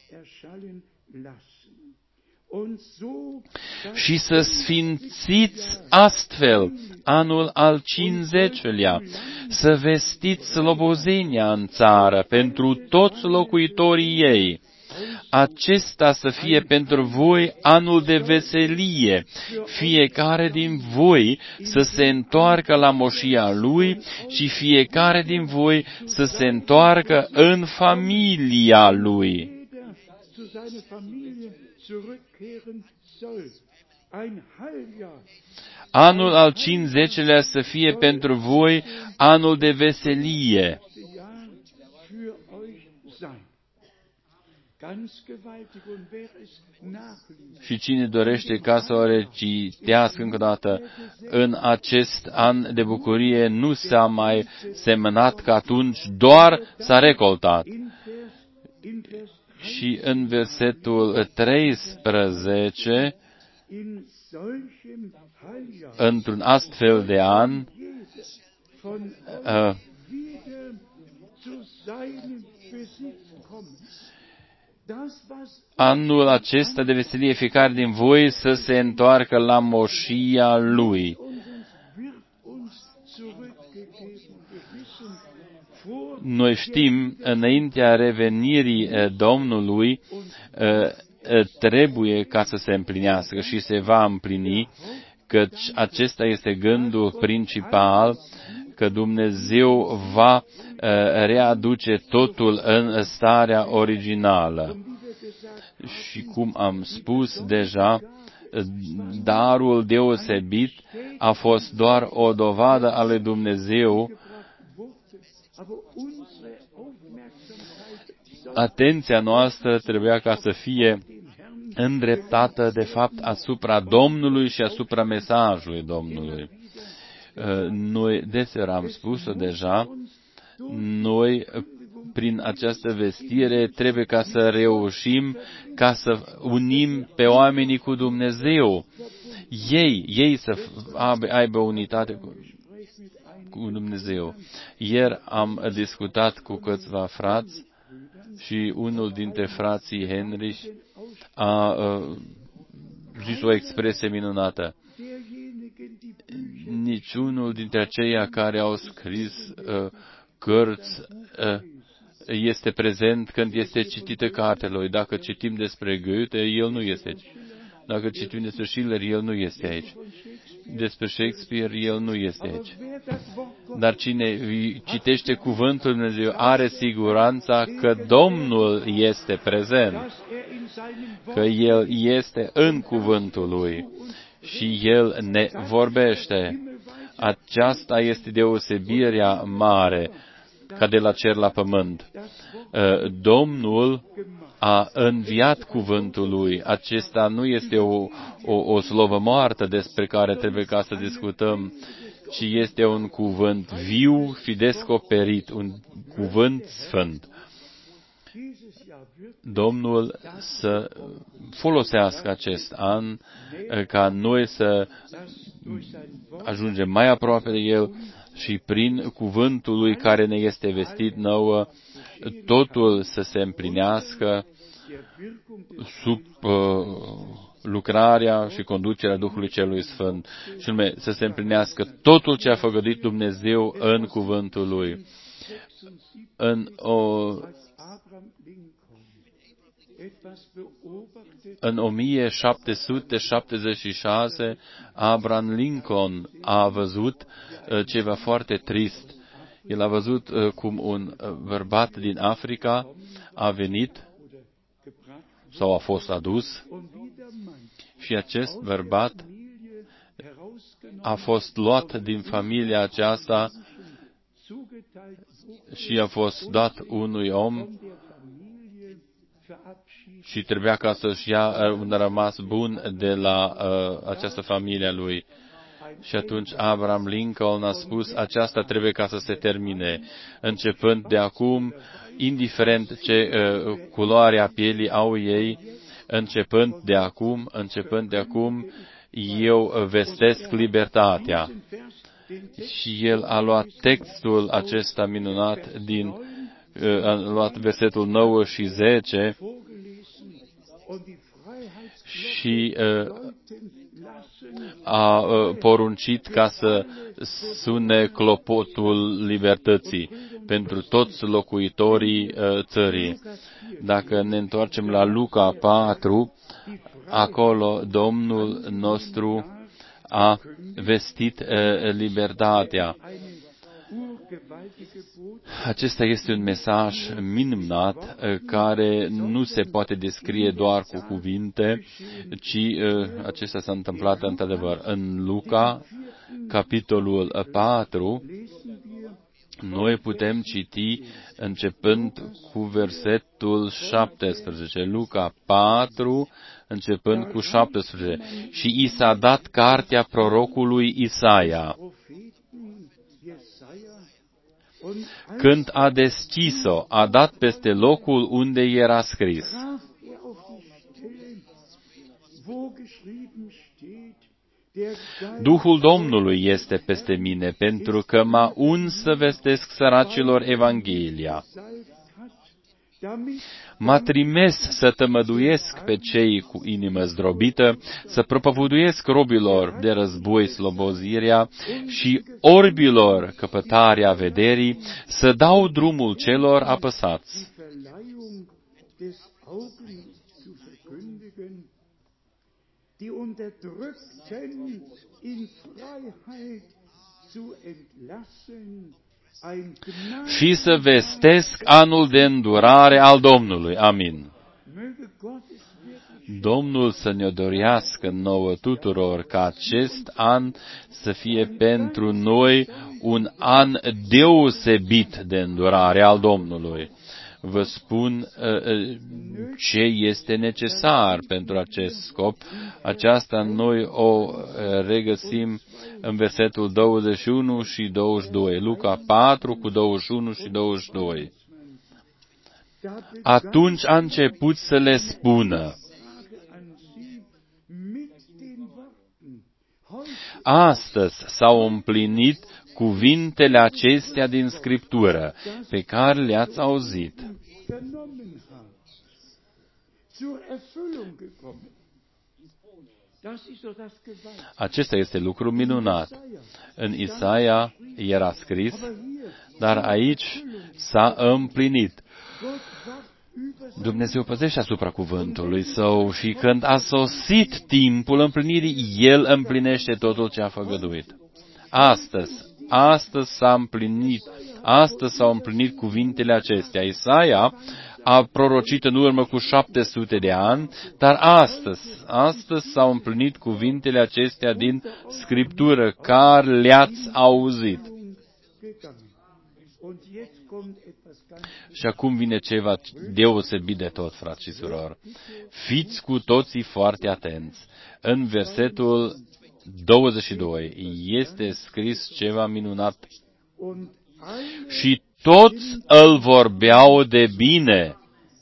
și să sfințiți astfel anul al cincizecilea, să vestiți slobozenia în țară pentru toți locuitorii ei. Acesta să fie pentru voi anul de veselie, fiecare din voi să se întoarcă la moșia lui și fiecare din voi să se întoarcă în familia lui. Anul al cincizecilea să fie pentru voi anul de veselie. Și cine dorește ca să o recitească încă o dată, în acest an de bucurie nu s-a mai semănat că atunci, doar s-a recoltat. Și în versetul treisprezece, într-un astfel de an, uh, anul acesta de veselie, fiecare din voi să se întoarcă la moșia lui. Noi știm, înaintea revenirii Domnului, trebuie ca să se împlinească și se va împlini, căci acesta este gândul principal, că Dumnezeu va readuce totul în starea originală. Și cum am spus deja, darul deosebit a fost doar o dovadă a lui Dumnezeu. Atenția noastră trebuia ca să fie îndreptată, de fapt, asupra Domnului și asupra mesajului Domnului. Noi, deseori am spus-o deja, noi prin această vestire trebuie ca să reușim ca să unim pe oamenii cu Dumnezeu. Ei, ei să aibă unitate cu, cu Dumnezeu. Ieri am discutat cu câțiva frați și unul dintre frații Henrich a uh, zis o expresie minunată. Niciunul dintre aceia care au scris uh, cărți uh, este prezent când este citită cartea lui. Dacă citim despre Goethe, el nu este aici. Dacă citim despre Schiller, el nu este aici. Despre Shakespeare, el nu este aici. Dar cine citește cuvântul Lui Dumnezeu are siguranța că Domnul este prezent, că El este în cuvântul Lui și El ne vorbește. Aceasta este deosebirea mare, ca de la cer la pământ. Domnul a înviat cuvântul Lui. Acesta nu este o, o, o slovă moartă despre care trebuie ca să discutăm, ci este un cuvânt viu și descoperit, un cuvânt sfânt. Domnul să folosească acest an ca noi să ajungem mai aproape de El și prin cuvântul Lui care ne este vestit nouă, totul să se împlinească sub uh, lucrarea și conducerea Duhului Celui Sfânt. Și nume, să se împlinească totul ce a făgăduit Dumnezeu în cuvântul Lui. În o În o mie șapte sute șaptezeci și șase, Abraham Lincoln a văzut uh, ceva foarte trist. El a văzut uh, cum un uh, bărbat din Africa a venit sau a fost adus și acest bărbat a fost luat din familia aceasta și a fost dat unui om și trebuia ca să-și ia un rămas bun de la uh, această familie a lui. Și atunci Abraham Lincoln a spus, aceasta trebuie ca să se termine. Începând de acum, indiferent ce uh, culoarea pielii au ei, începând de acum, începând de acum, eu vestesc libertatea. Și el a luat textul acesta minunat din, uh, a luat versetul nouă și zece și uh, a uh, poruncit ca să sune clopotul libertății pentru toți locuitorii uh, țării. Dacă ne întoarcem la Luca patru, acolo Domnul nostru a vestit uh, libertatea. Acesta este un mesaj minunat care nu se poate descrie doar cu cuvinte, ci uh, acesta s-a întâmplat într-adevăr. În Luca, capitolul patru, noi putem citi începând cu versetul șaptesprezece. Luca patru, începând cu șaptesprezece. Și i s-a dat cartea prorocului Isaia. Când a deschis-o, a dat peste locul unde era scris. Duhul Domnului este peste mine, pentru că m-a uns să vestesc săracilor Evanghelia. M-a trimis să tămăduiesc pe cei cu inimă zdrobită, să propovăduiesc robilor de război slobozirea și orbilor căpătarea vederii, să dau drumul celor apăsați. Și să vestesc anul de îndurare al Domnului. Amin. Domnul să ne dorească nouă tuturor ca acest an să fie pentru noi un an deosebit de îndurare al Domnului. Vă spun ce este necesar pentru acest scop. Aceasta noi o regăsim în versetul douăzeci și unu și douăzeci și doi. Luca patru cu douăzeci și unu și douăzeci și doi. atunci a început să le spună: astăzi s-au împlinit cuvintele acestea din Scriptură pe care le-ați auzit. Acesta este lucru minunat. În Isaia era scris, dar aici s-a împlinit. Dumnezeu păzește asupra cuvântului Său și când a sosit timpul împlinirii, El împlinește totul ce a făgăduit. Astăzi, astăzi s-a împlinit, astăzi s-au împlinit cuvintele acestea. Isaia a prorocit în urmă cu șapte sute de ani, dar astăzi, astăzi s-au împlinit cuvintele acestea din Scriptură, care le-ați auzit. Și acum vine ceva deosebit de tot, frați și surori. Fiți cu toții foarte atenți. În versetul douăzeci și doi este scris ceva minunat. Și toți îl vorbeau de bine.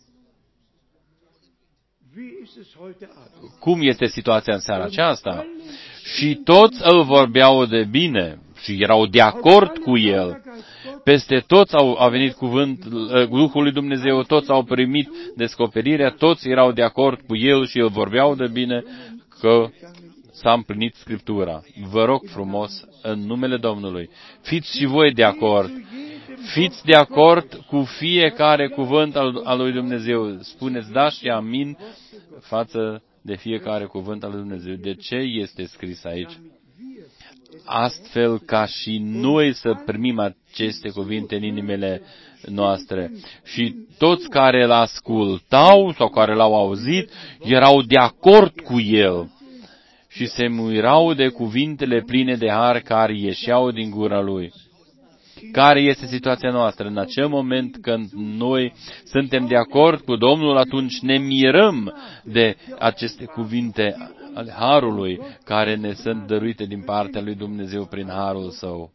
Cum este situația în seara aceasta? Și toți îl vorbeau de bine și erau de acord cu el. Peste toți au, a venit cuvânt, Duhul lui Dumnezeu, toți au primit descoperirea, toți erau de acord cu el și îl vorbeau de bine că s-a împlinit Scriptura. Vă rog frumos, în numele Domnului, fiți și voi de acord. Fiți de acord cu fiecare cuvânt al, al lui Dumnezeu. Spuneți da și amin față de fiecare cuvânt al lui Dumnezeu. De ce este scris aici? Astfel ca și noi să primim aceste cuvinte în inimile noastre. Și toți care îl ascultau sau care l-au auzit, erau de acord cu el și se mirau de cuvintele pline de har care ieșeau din gura lui. Care este situația noastră? În acel moment când noi suntem de acord cu Domnul, atunci ne mirăm de aceste cuvinte ale harului care ne sunt dăruite din partea lui Dumnezeu prin harul Său.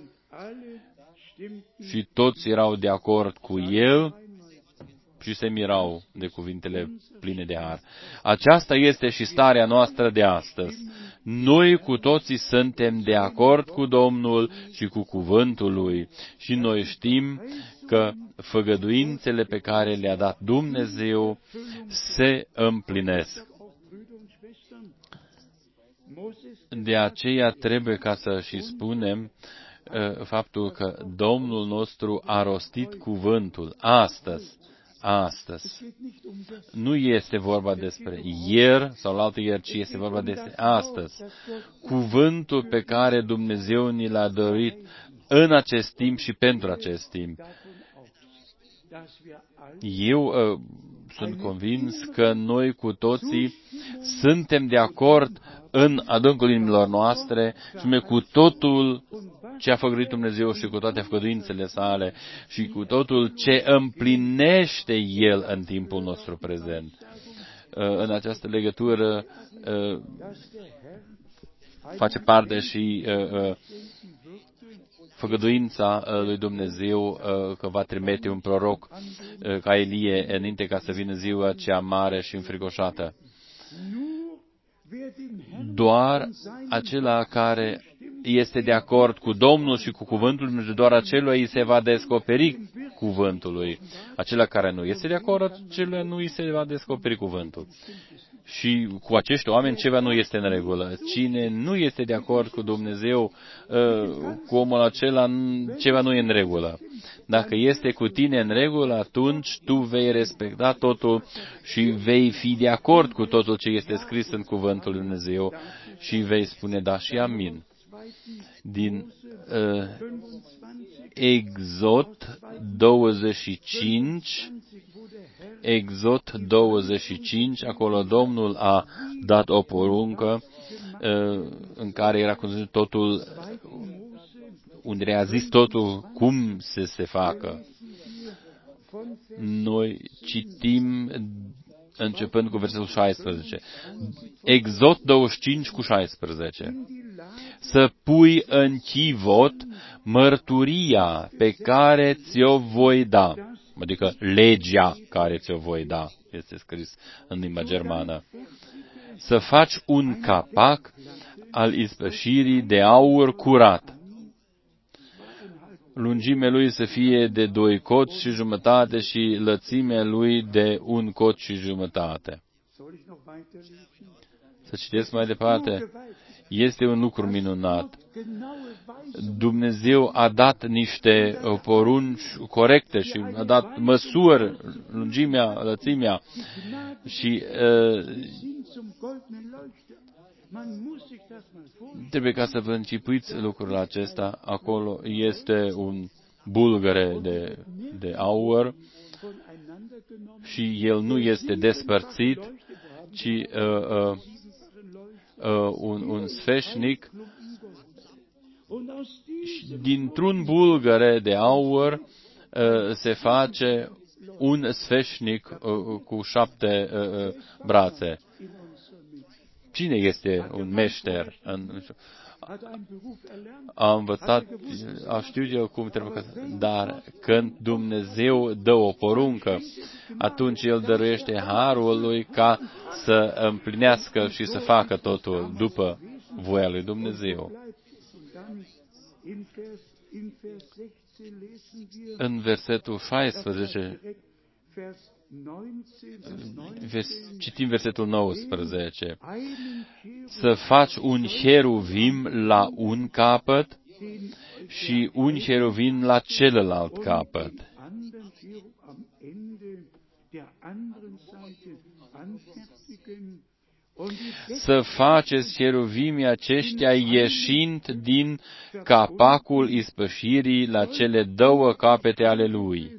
Și toți erau de acord cu el și se mirau de cuvintele pline de har. Aceasta este și starea noastră de astăzi. Noi cu toții suntem de acord cu Domnul și cu cuvântul Lui și noi știm că făgăduințele pe care le-a dat Dumnezeu se împlinesc. De aceea trebuie ca să și spunem uh, faptul că Domnul nostru a rostit cuvântul astăzi. Astăzi. Nu este vorba despre ieri sau la altă ieri, ci este vorba despre astăzi. Cuvântul pe care Dumnezeu ni l-a dorit în acest timp și pentru acest timp. Eu uh, sunt convins că noi cu toții suntem de acord în adâncul inimilor noastre și cu totul ce a făcut Dumnezeu și cu toate făgăduințele sale și cu totul ce împlinește El în timpul nostru prezent. În această legătură face parte și făgăduința lui Dumnezeu că va trimite un proroc ca Elie înainte ca să vină ziua cea mare și înfricoșată. Doar acela care este de acord cu Domnul și cu cuvântul Dumnezeu, doar acelui îi se va descoperi cuvântul lui. Acela care nu este de acord, acelui nu îi se va descoperi cuvântul. Și cu acești oameni ceva nu este în regulă. Cine nu este de acord cu Dumnezeu, cu omul acela, ceva nu e în regulă. Dacă este cu tine în regulă, atunci tu vei respecta totul și vei fi de acord cu totul ce este scris în cuvântul lui Dumnezeu și vei spune da și amin. Din uh, Exod douăzeci și cinci, Exod douăzeci și cinci, acolo Domnul a dat o poruncă uh, în care era conținut totul, unde a zis totul cum să se facă. Noi citim începând cu versetul șaisprezece. Exod douăzeci și cinci cu șaisprezece. Să pui în chivot mărturia pe care ți-o voi da. adică legea care ți-o voi da, este scris în limba germană. Să faci un capac al ispășirii de aur curat. Lungimea lui să fie de doi coți și jumătate și lățimea lui de un cot și jumătate. Să citesc mai departe. Este un lucru minunat. Dumnezeu a dat niște porunci corecte și a dat măsuri, lungimea, lățimea și uh, trebuie ca să vă închipuiți lucrul acesta. Acolo este un bulgăre de, de aur și el nu este despărțit, ci uh, uh, uh, un, un sfeșnic. Dintr-un bulgăre de aur uh, se face un sfeșnic uh, cu șapte uh, brațe. Cine este un meșter? A învățat, a știut eu cum trebuie, dar când Dumnezeu dă o poruncă, atunci El dăruiește harul lui ca să împlinească și să facă totul după voia lui Dumnezeu. În versetul șaisprezece, citim versetul nouăsprezece, să faci un cheruvim la un capăt și un cheruvim la celălalt capăt. Să faceți cheruvimii aceștia ieșind din capacul ispășirii la cele două capete ale lui.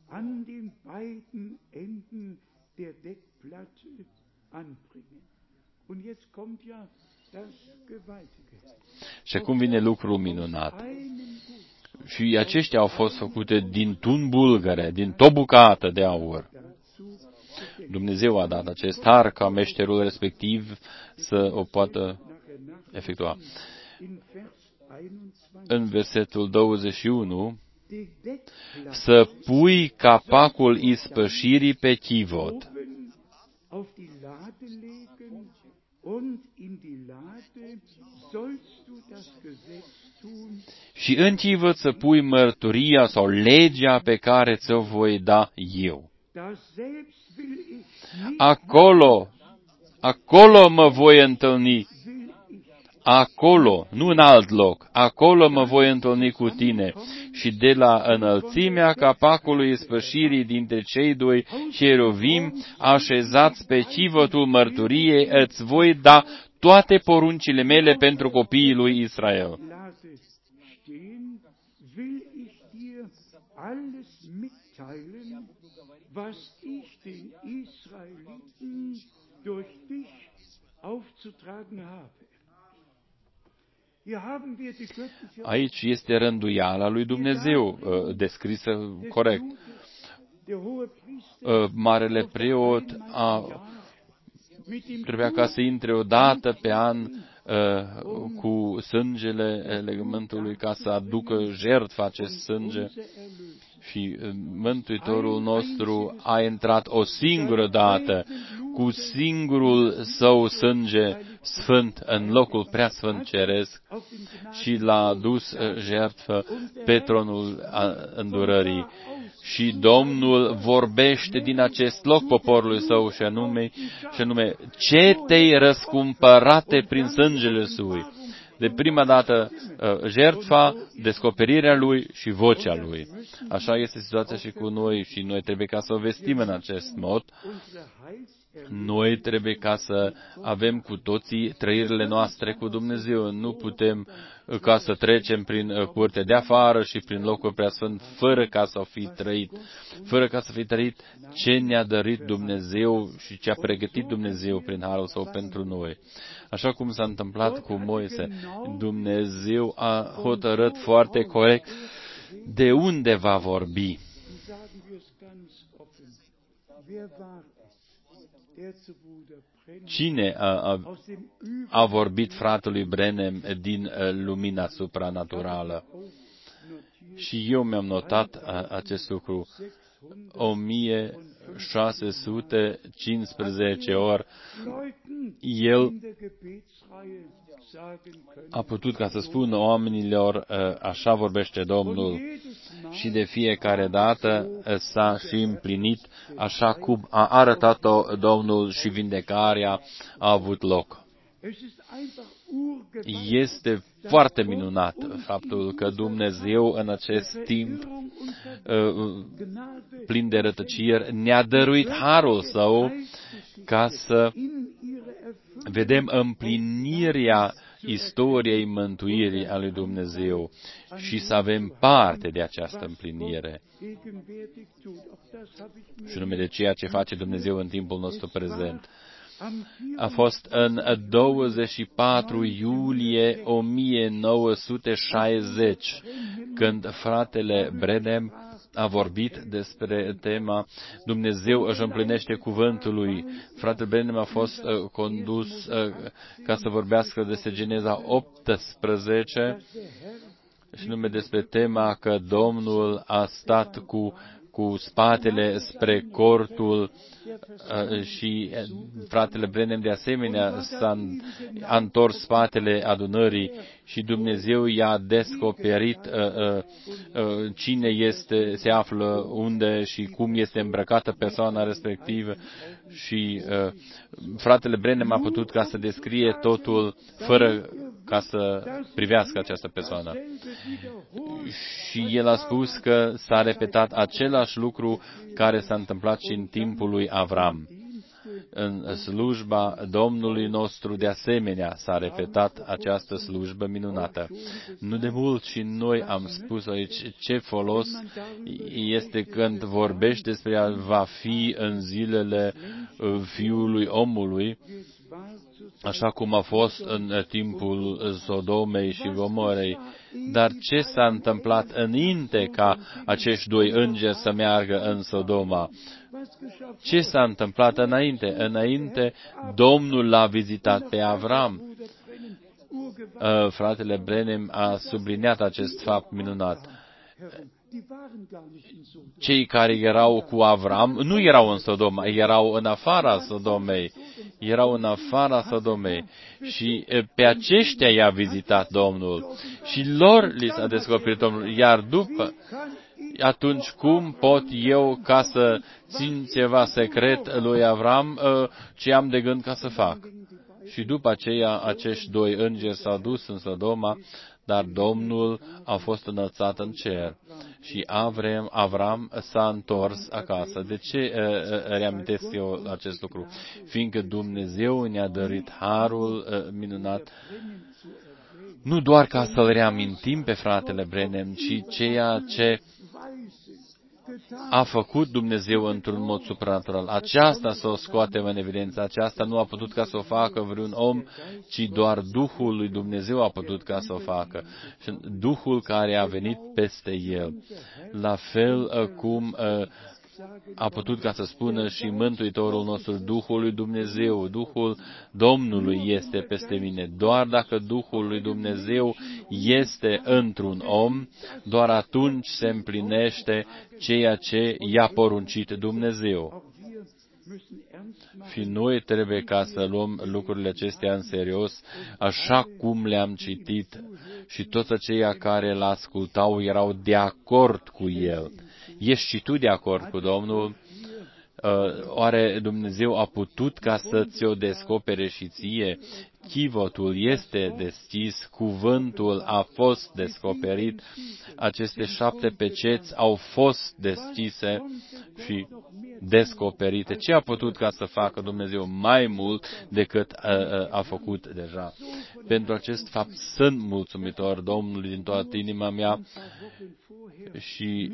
Și acum vine lucrul minunat. Și aceștia au fost făcute dintr-un bulgăre, dintr-o bucată de aur. Dumnezeu a dat acest har ca meșterul respectiv să o poată efectua. În versetul douăzeci și unu, să pui capacul ispășirii pe chivot. Și în chivot să pui mărturia sau legea pe care ți-o voi da eu. Acolo, acolo mă voi întâlni. Acolo, nu în alt loc, acolo mă voi întâlni cu tine și de la înălțimea capacului ispășirii dintre cei doi cheruvim așezați pe chivotul mărturiei îți voi da toate poruncile mele pentru copiii lui Israel. Aici este rânduiala lui Dumnezeu, descrisă corect. Marele preot a, trebuia ca să intre o dată pe an cu sângele legământului ca să aducă jertfa acest sânge. Și Mântuitorul nostru a intrat o singură dată cu singurul său sânge sfânt în locul preasfânt ceresc și l-a adus jertfă pe tronul îndurării. Și Domnul vorbește din acest loc poporului său și anume, și anume cetei răscumpărate prin sângele său. De prima dată jertfa, descoperirea lui și vocea lui. Așa este situația și cu noi și noi trebuie ca să o vestim în acest mod. Noi trebuie ca să avem cu toții trăirile noastre cu Dumnezeu. Nu putem ca să trecem prin curtea de afară și prin locul preasfânt fără ca să fi trăit. Fără ca să fi trăit ce ne-a dărit Dumnezeu și ce a pregătit Dumnezeu prin harul său pentru noi. Așa cum s-a întâmplat cu Moise, Dumnezeu a hotărât foarte corect de unde va vorbi. Cine a, a, a vorbit fratelui Branham din lumina supranaturală? Și eu mi-am notat a, acest lucru. o mie șase sute cincisprezece ori, el a putut ca să spună oamenilor, așa vorbește Domnul, și de fiecare dată s-a și împlinit așa cum a arătat-o Domnul și vindecarea a avut loc. Este foarte minunat faptul că Dumnezeu în acest timp plin de rătăciri ne-a dăruit harul Său ca să vedem împlinirea istoriei mântuirii a lui Dumnezeu și să avem parte de această împlinire. Și nume de ceea ce face Dumnezeu în timpul nostru prezent. A fost în douăzeci și patru iulie o mie nouă sute șaizeci, când fratele Branham a vorbit despre tema Dumnezeu își împlinește cuvântul lui. Fratele Branham a fost uh, condus uh, ca să vorbească despre Geneza optsprezece și nume despre tema că Domnul a stat cu cu spatele spre cortul uh, și fratele Branham de asemenea s-a a întors spatele adunării și Dumnezeu i-a descoperit uh, uh, uh, cine este, se află unde și cum este îmbrăcată persoana respectivă și uh, fratele Branham a putut ca să descrie totul fără ca să privească această persoană. Și el a spus că s-a repetat același lucru care s-a întâmplat și în timpul lui Avram. În slujba Domnului nostru, de asemenea, s-a repetat această slujbă minunată. Nu de mult și noi am spus aici ce folos este când vorbești despre a va fi în zilele Fiului Omului, așa cum a fost în timpul Sodomei și Gomorei. Dar ce s-a întâmplat înainte ca acești doi îngeri să meargă în Sodoma? Ce s-a întâmplat înainte? Înainte, Domnul l-a vizitat pe Avram. Fratele Branham a subliniat acest fapt minunat. Cei care erau cu Avram nu erau în Sodoma, erau în afara Sodomei. Erau în afara Sodomei. Și pe aceștia i-a vizitat Domnul. Și lor li s-a descoperit Domnul. Iar după, atunci cum pot eu ca să țin ceva secret lui Avram ce am de gând ca să fac? Și după aceea acești doi îngeri s-au dus în Sodoma, dar Domnul a fost înălțat în cer și Avram, Avram s-a întors acasă. De ce uh, reamintesc eu acest lucru? Fiindcă Dumnezeu ne-a dăruit harul uh, minunat, nu doar ca să-l reamintim pe fratele Branham, ci ceea ce a făcut Dumnezeu într-un mod supranatural. Aceasta să o scoatem în evidență. Aceasta nu a putut ca să o facă vreun om, ci doar Duhul lui Dumnezeu a putut ca să o facă. Și Duhul care a venit peste el. La fel cum a putut ca să spună și Mântuitorul nostru, Duhul lui Dumnezeu, Duhul Domnului este peste mine. Doar dacă Duhul lui Dumnezeu este într-un om, doar atunci se împlinește ceea ce i-a poruncit Dumnezeu. Și noi trebuie ca să luăm lucrurile acestea în serios, așa cum le-am citit și toți aceia care l-ascultau erau de acord cu el. Ești și tu de acord cu Domnul? Oare Dumnezeu a putut ca să ți-o descopere și ție? Chivotul este deschis, cuvântul a fost descoperit, aceste șapte peceți au fost deschise și descoperite. Ce a putut ca să facă Dumnezeu mai mult decât a, a făcut deja? Pentru acest fapt sunt mulțumitor Domnului din toată inima mea și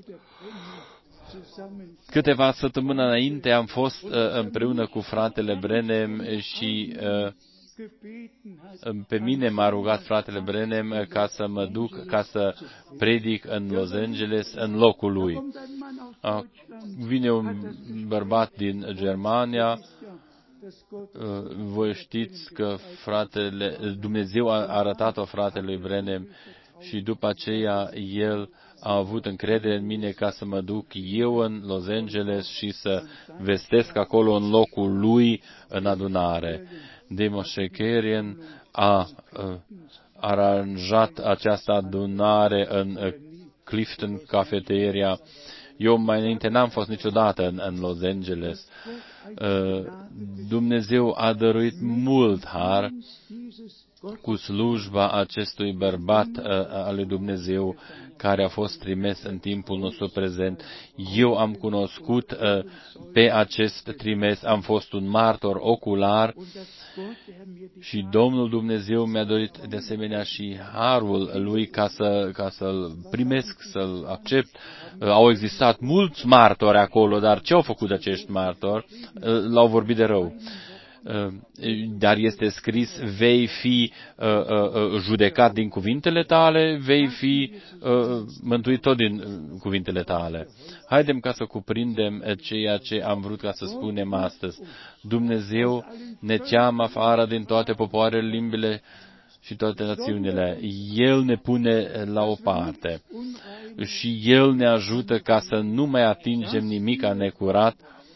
câteva săptămâni înainte am fost uh, împreună cu fratele Branham și uh, pe mine m-a rugat fratele Branham ca să mă duc, ca să predic în Los Angeles în locul lui. Uh, vine un bărbat din Germania. Uh, voi știți că fratele, Dumnezeu a arătat-o fratelui Branham și după aceea el a avut încredere în mine ca să mă duc eu în Los Angeles și să vestesc acolo în locul lui în adunare. Demos Shakarian a uh, aranjat această adunare în uh, Clifton Cafeteria. Eu mai înainte n-am fost niciodată în, în Los Angeles. Uh, Dumnezeu a dăruit mult har cu slujba acestui bărbat uh, al lui Dumnezeu care a fost trimis în timpul nostru prezent. Eu am cunoscut uh, pe acest trimis, am fost un martor ocular și Domnul Dumnezeu mi-a dorit de asemenea și harul lui ca, să, ca să-l primesc, să-l accept. Uh, au existat mulți martori acolo, dar ce au făcut acești martori? Uh, l-au vorbit de rău. Dar este scris, vei fi uh, uh, judecat din cuvintele tale, vei fi uh, mântuit tot din cuvintele tale. Haidem ca să cuprindem ceea ce am vrut ca să spunem astăzi. Dumnezeu ne cheamă afară din toate popoarele, limbile și toate națiunile. El ne pune la o parte și El ne ajută ca să nu mai atingem nimic necurat,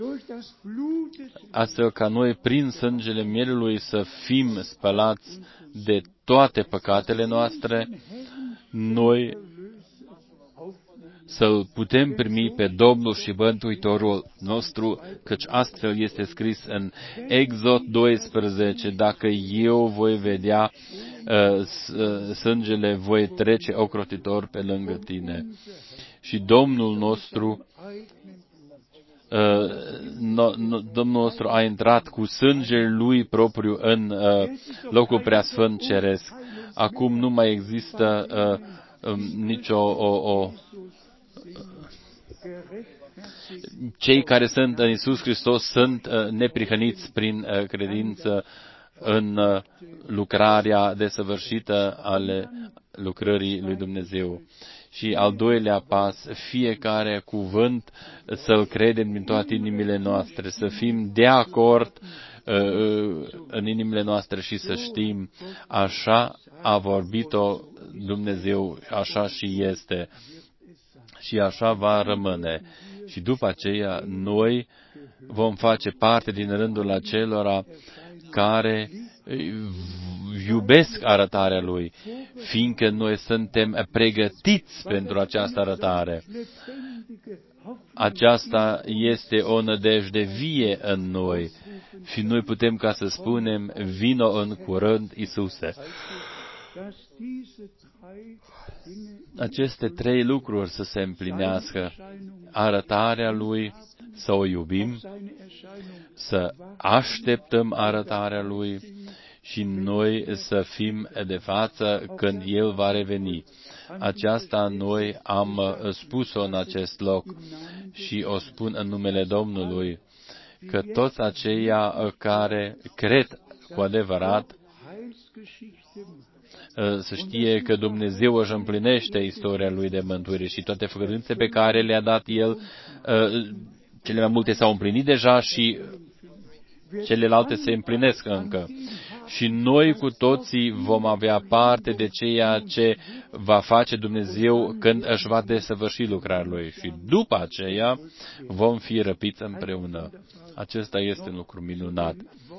astfel ca noi, prin sângele Mielului, să fim spălați de toate păcatele noastre, noi să-L putem primi pe Domnul și Mântuitorul nostru, căci astfel este scris în Exod doisprezece, dacă eu voi vedea uh, sângele, voi trece ocrotitor pe lângă tine. Și Domnul nostru Uh, no, no, Domnul nostru a intrat cu sângele Lui propriu în uh, locul preasfânt ceresc. Acum nu mai există uh, um, nicio o, o, cei care sunt în Iisus Hristos sunt uh, neprihăniți prin uh, credință în uh, lucrarea desăvârșită ale lucrării lui Dumnezeu. Și al doilea pas, fiecare cuvânt să-l credem din toate inimile noastre, să fim de acord uh, în inimile noastre și să știm, așa a vorbit-o Dumnezeu, așa și este și așa va rămâne. Și după aceea noi vom face parte din rândul acelora care iubesc arătarea Lui, fiindcă noi suntem pregătiți pentru această arătare. Aceasta este o nădejde vie în noi și noi putem ca să spunem, vino în curând, Iisuse. Aceste trei lucruri să se împlinească, arătarea Lui, să o iubim, să așteptăm arătarea Lui și noi să fim de față când El va reveni. Aceasta noi am spus-o în acest loc și o spun în numele Domnului, că toți aceia care cred cu adevărat să știe că Dumnezeu își împlinește istoria Lui de mântuire și toate făgăduințele pe care le-a dat El, cele mai multe s-au împlinit deja și celelalte se împlinesc încă. Și noi cu toții vom avea parte de ceea ce va face Dumnezeu când își va desăvârși lucrarea Lui. Și după aceea vom fi răpiți împreună. Acesta este un lucru minunat.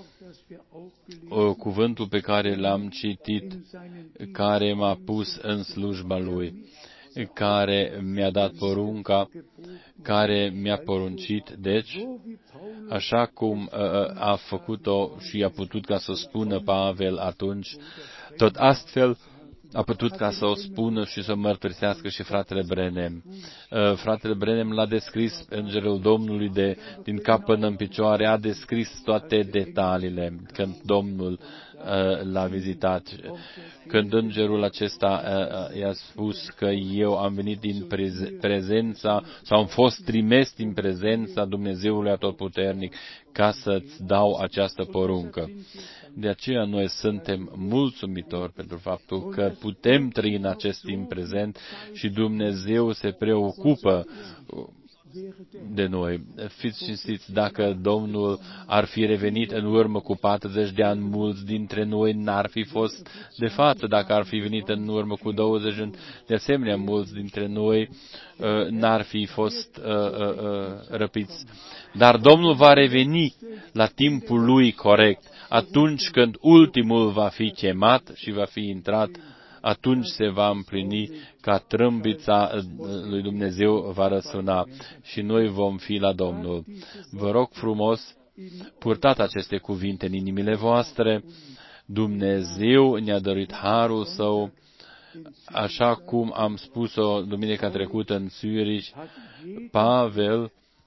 O, cuvântul pe care l-am citit, care m-a pus în slujba Lui, care mi-a dat porunca, care mi-a poruncit, deci, așa cum uh, a făcut-o și a putut ca să o spună Pavel atunci, tot astfel a putut ca să o spună și să o mărturisească și fratele Brenem. Uh, fratele Brenem l-a descris Îngerul Domnului de, din cap până în picioare, a descris toate detaliile când Domnul uh, l-a vizitat. Când Îngerul acesta uh, i-a spus că eu am venit din preze- prezența, sau am fost trimis din prezența Dumnezeului Atotputernic ca să-ți dau această poruncă. De aceea noi suntem mulțumitori pentru faptul că putem trăi în acest timp prezent și Dumnezeu se preocupă de noi. Fiți cinstiți, dacă Domnul ar fi revenit în urmă cu patruzeci de ani, mulți dintre noi n-ar fi fost de față. Dacă ar fi venit în urmă cu douăzeci de ani, de asemenea, mulți dintre noi uh, n-ar fi fost uh, uh, uh, răpiți. Dar Domnul va reveni la timpul Lui corect, atunci când ultimul va fi chemat și va fi intrat, atunci se va împlini ca trâmbița lui Dumnezeu va răsuna și noi vom fi la Domnul. Vă rog frumos, purtați aceste cuvinte în inimile voastre. Dumnezeu ne-a dăruit harul Său, așa cum am spus-o duminica trecută în Zürich. Pavel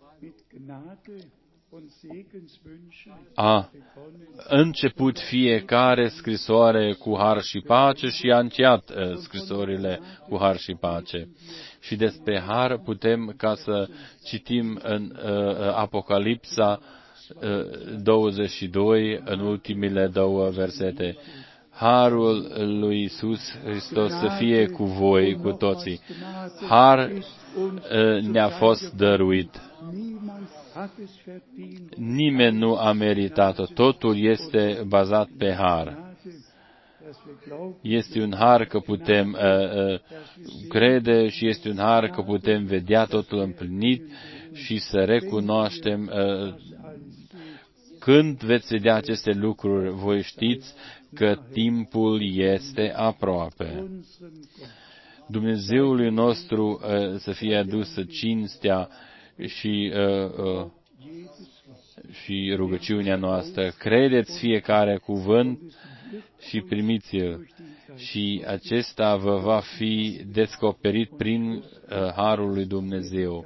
a început fiecare scrisoare cu har și pace și a încheiat uh, scrisorile cu har și pace. Și despre har putem ca să citim în uh, Apocalipsa uh, douăzeci și doi, în ultimile două versete. Harul lui Iisus Hristos să fie cu voi, cu toții. Har uh, ne-a fost dăruit. Nimeni nu a meritat-o. Totul este bazat pe har. Este un har că putem uh, uh, crede și este un har că putem vedea totul împlinit și să recunoaștem. Uh, când veți vedea aceste lucruri, voi știți că timpul este aproape. Dumnezeului nostru uh, să fie adusă cinstea și, uh, uh, și rugăciunea noastră. Credeți fiecare cuvânt și primiți-l. Și acesta vă va fi descoperit prin uh, harul lui Dumnezeu.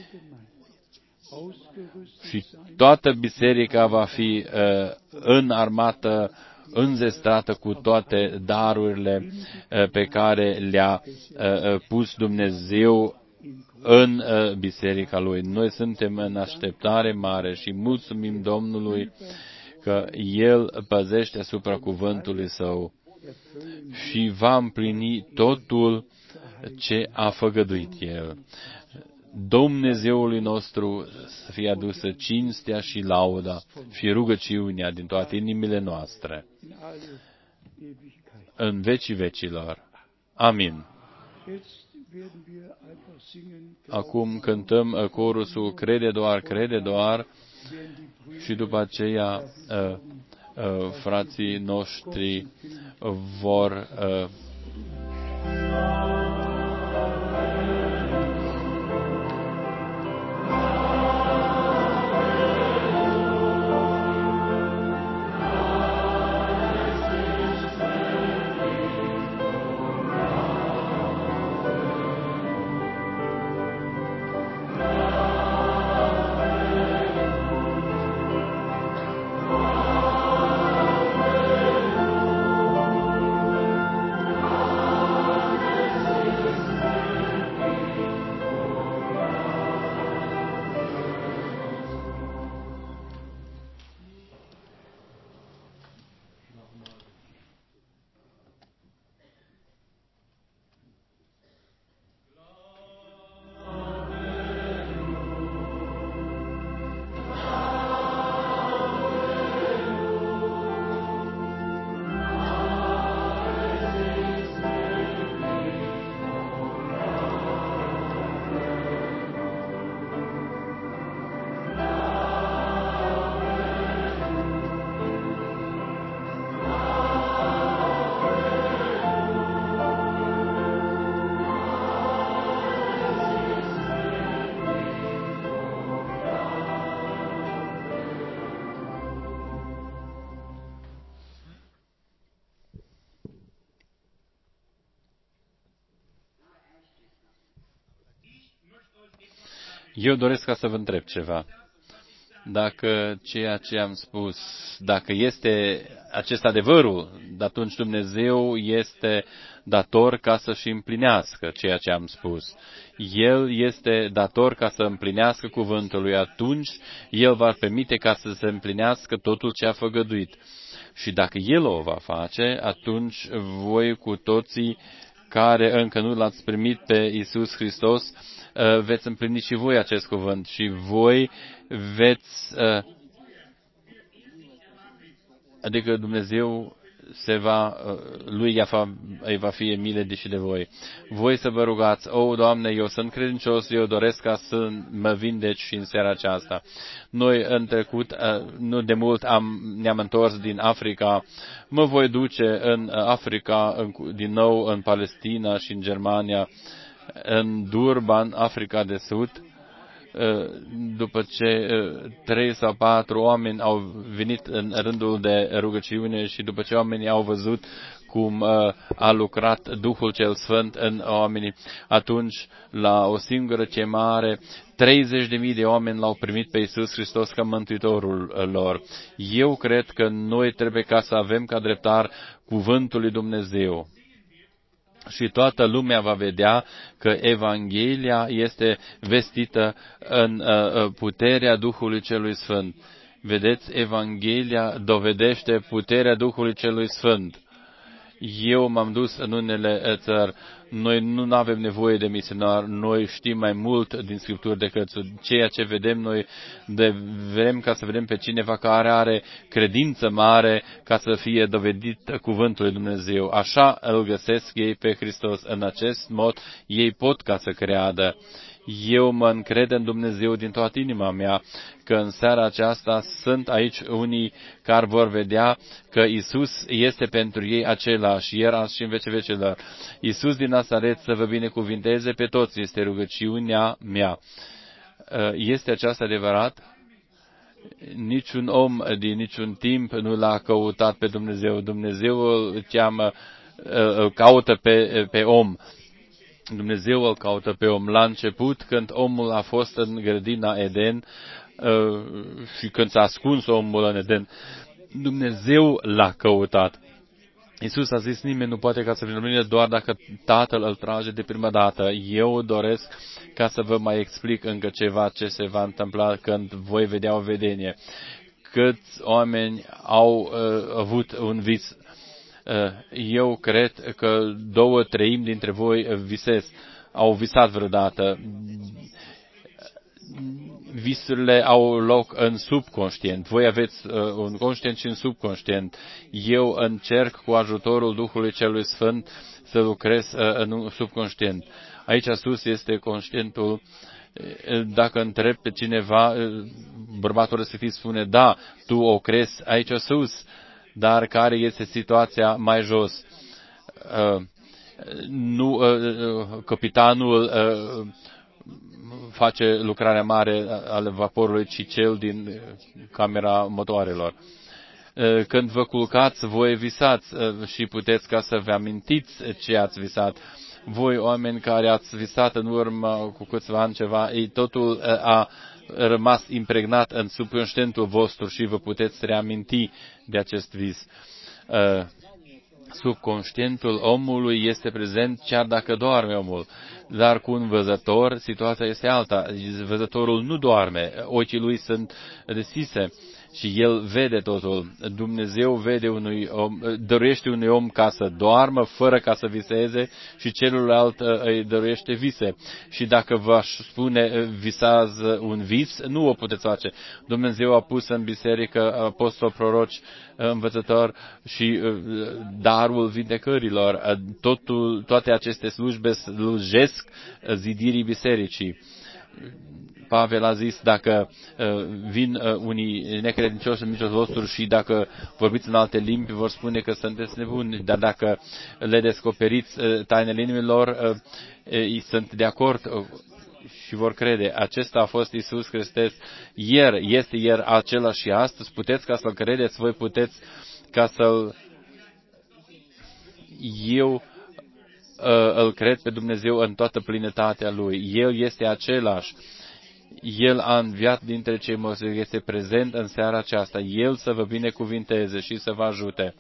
Și toată biserica va fi uh, înarmată, înzestrată cu toate darurile uh, pe care le-a uh, pus Dumnezeu în uh, biserica Lui. Noi suntem în așteptare mare și mulțumim Domnului că El păzește asupra cuvântului Său și va împlini totul ce a făgăduit El. Dumnezeului nostru să fie adusă cinstea și lauda și rugăciunea din toate inimile noastre în vecii vecilor. Amin. Acum cântăm corusul Crede doar, crede doar și după aceea uh, uh, frații noștri vor uh, Eu doresc ca să vă întreb ceva. Dacă ceea ce am spus, dacă este acest adevărul, atunci Dumnezeu este dator ca să-și împlinească ceea ce am spus. El este dator ca să împlinească cuvântul lui, atunci El va permite ca să se împlinească totul ce a făgăduit. Și dacă El o va face, atunci voi cu toții care încă nu l-ați primit pe Iisus Hristos, veți împlini și voi acest cuvânt și voi veți, adică Dumnezeu se va, lui îi va fi milă de și de voi. Voi să vă rugați, o, Doamne, eu sunt credincios, eu doresc ca să mă vindeci și în seara aceasta. Noi în trecut, nu de mult am, ne-am întors din Africa, mă voi duce în Africa, în, din nou în Palestina și în Germania, în Durban, Africa de Sud, după ce trei sau patru oameni au venit în rândul de rugăciune și după ce oamenii au văzut cum a lucrat Duhul cel Sfânt în oamenii, atunci, la o singură chemare, treizeci de mii de oameni l-au primit pe Iisus Hristos ca Mântuitorul lor. Eu cred că noi trebuie ca să avem ca dreptar cuvântul lui Dumnezeu. Și toată lumea va vedea că Evanghelia este vestită în puterea Duhului Celui Sfânt. Vedeți, Evanghelia dovedește puterea Duhului Celui Sfânt. Eu m-am dus în unele țări, noi nu avem nevoie de misionar, noi știm mai mult din Scripturi decât ceea ce vedem noi, de, vrem ca să vedem pe cineva care are credință mare ca să fie dovedit cuvântul lui Dumnezeu. Așa îl găsesc ei pe Hristos. În acest mod ei pot ca să creadă. Eu mă încred în Dumnezeu din toată inima mea că în seara aceasta sunt aici unii care vor vedea că Isus este pentru ei același, ieri, azi și în vece vecelor. Isus din Nazaret să vă binecuvinteze pe toți, este rugăciunea mea. Este aceasta adevărat? Niciun om din niciun timp nu l-a căutat pe Dumnezeu. Dumnezeu îl cheamă, îl caută pe, pe om. Dumnezeu îl caută pe om. La început, când omul a fost în grădina Eden și când s-a ascuns omul în Eden, Dumnezeu l-a căutat. Iisus a zis, nimeni nu poate ca să vină la mine doar dacă Tatăl îl trage de prima dată. Eu doresc ca să vă mai explic încă ceva ce se va întâmpla când voi vedea o vedenie. Câți oameni au uh, avut un vis? Eu cred că două treimi dintre voi visez, au visat vreodată. Visurile au loc în subconștient. Voi aveți uh, un conștient și un subconștient. Eu încerc cu ajutorul Duhului Celui Sfânt să lucrez uh, în subconștient. Aici sus este conștientul. Dacă întreb pe cineva, bărbatul respectiv spune, da, tu o crezi aici sus. Dar care este situația mai jos? Uh, nu, uh, capitanul uh, face lucrarea mare al vaporului, ci cel din camera motoarelor. Uh, când vă culcați, voi visați uh, și puteți ca să vă amintiți ce ați visat. Voi, oameni care ați visat în urmă cu câțiva ani ceva, ei, totul uh, a rămas impregnat în subconștientul vostru și vă puteți reaminti de acest vis. Uh, subconștientul omului este prezent chiar dacă doarme omul, dar cu un văzător situația este alta. Văzătorul nu doarme, ochii lui sunt deschise și el vede totul. Dumnezeu vede unui om, dorește unui om ca să doarmă fără ca să viseze și celuilalt îi dorește vise. Și dacă vă spune visează un vis, nu o puteți face. Dumnezeu a pus în biserică apostol, proroci, învățător și darul vindecărilor. Totul, toate aceste slujbe slujesc zidirii bisericii. Pavel a zis, dacă uh, vin uh, unii necredincioși în mijlocul vostru și dacă vorbiți în alte limbi, vor spune că sunteți nebuni, dar dacă le descoperiți uh, tainele inimilor, uh, ei sunt de acord uh, și vor crede. Acesta a fost Iisus Hristos ieri, este ieri același și astăzi. Puteți ca să-L credeți, voi puteți ca să-L... Eu uh, îl cred pe Dumnezeu în toată plinătatea Lui. El este același. El a înviat dintre cei morți, este prezent în seara aceasta. El să vă binecuvinteze și să vă ajute.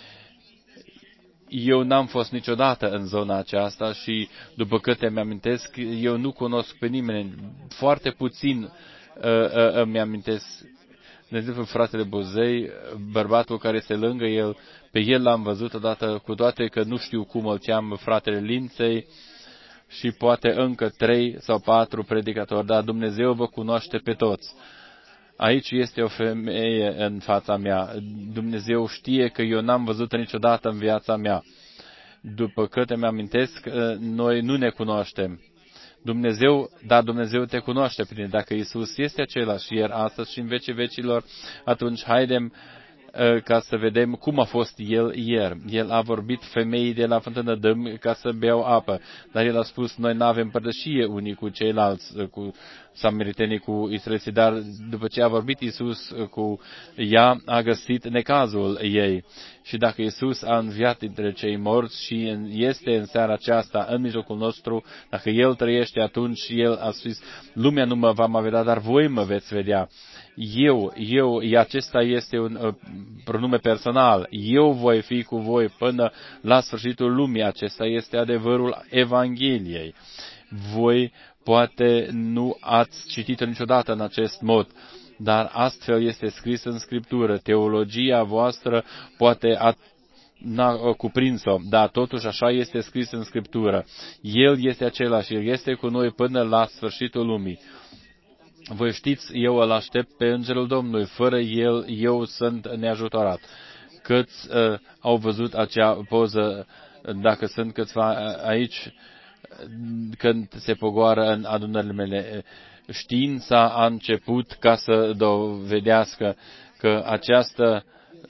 Eu n-am fost niciodată în zona aceasta și, după câte mi-amintesc, eu nu cunosc pe nimeni. Foarte puțin uh, uh, îmi amintesc. De exemplu, fratele Bozei, bărbatul care este lângă el, Pe el l-am văzut odată, cu toate că nu știu cum îl cheamă, fratele Linței, și poate încă trei sau patru predicatori, dar Dumnezeu vă cunoaște pe toți. Aici este o femeie în fața mea. Dumnezeu știe că eu n-am văzut-o niciodată în viața mea. După câte mi-amintesc, noi nu ne cunoaștem. Dumnezeu, da, Dumnezeu te cunoaște prin. Dacă Iisus este același ieri, astăzi și în vecii vecilor, atunci haidem ca să vedem cum a fost El ieri. El a vorbit femeii de la fântână, dăm ca să beau apă. Dar El a spus, noi nu avem părtășie unii cu ceilalți, cu samaritenii, cu israeliții, dar după ce a vorbit Iisus cu ea, a găsit necazul ei. Și dacă Iisus a înviat dintre cei morți și este în seara aceasta în mijlocul nostru, dacă El trăiește, atunci El a spus, lumea nu mă va mai vedea, dar voi mă veți vedea. Eu, eu, acesta este un uh, pronume personal. Eu voi fi cu voi până la sfârșitul lumii. Acesta este adevărul Evangheliei. Voi poate nu ați citit niciodată în acest mod, dar astfel este scris în Scriptură. Teologia voastră poate a n-a cuprins-o, dar totuși așa este scris în Scriptură. El este același, El este cu noi până la sfârșitul lumii. Voi știți, eu îl aștept pe Îngerul Domnului, fără El eu sunt neajutorat. Câți uh, au văzut acea poză, dacă sunt câțiva aici, când se pogoară în adunările mele, știința a început ca să dovedească că această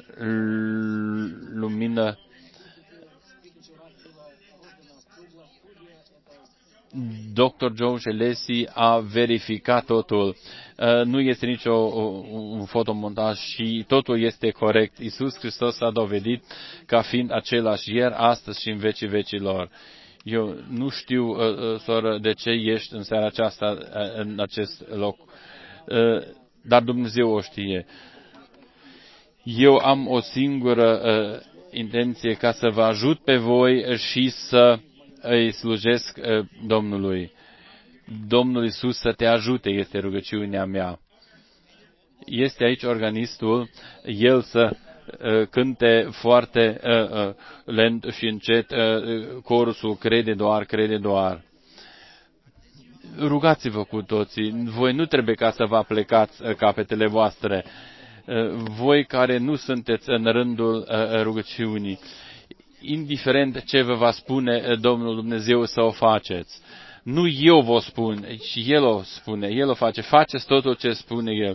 lumină doctor Joe Celesi a verificat totul. Nu este nicio un fotomontaj și totul este corect. Iisus Hristos a dovedit ca fiind același ieri, astăzi și în vecii vecilor. Eu nu știu, soră, de ce ești în seara aceasta în acest loc, dar Dumnezeu o știe. Eu am o singură intenție, ca să vă ajut pe voi și să îi slujesc Domnului. Domnul Iisus să te ajute, este rugăciunea mea. Este aici organistul, el să cânte foarte lent și încet corusul crede doar, crede doar. Rugați-vă cu toții, voi nu trebuie ca să vă aplecați capetele voastre, voi care nu sunteți în rândul rugăciunii, indiferent ce vă va spune Domnul Dumnezeu să o faceți. Nu eu vă spun, ci El o spune, El o face. Faceți totul ce spune El.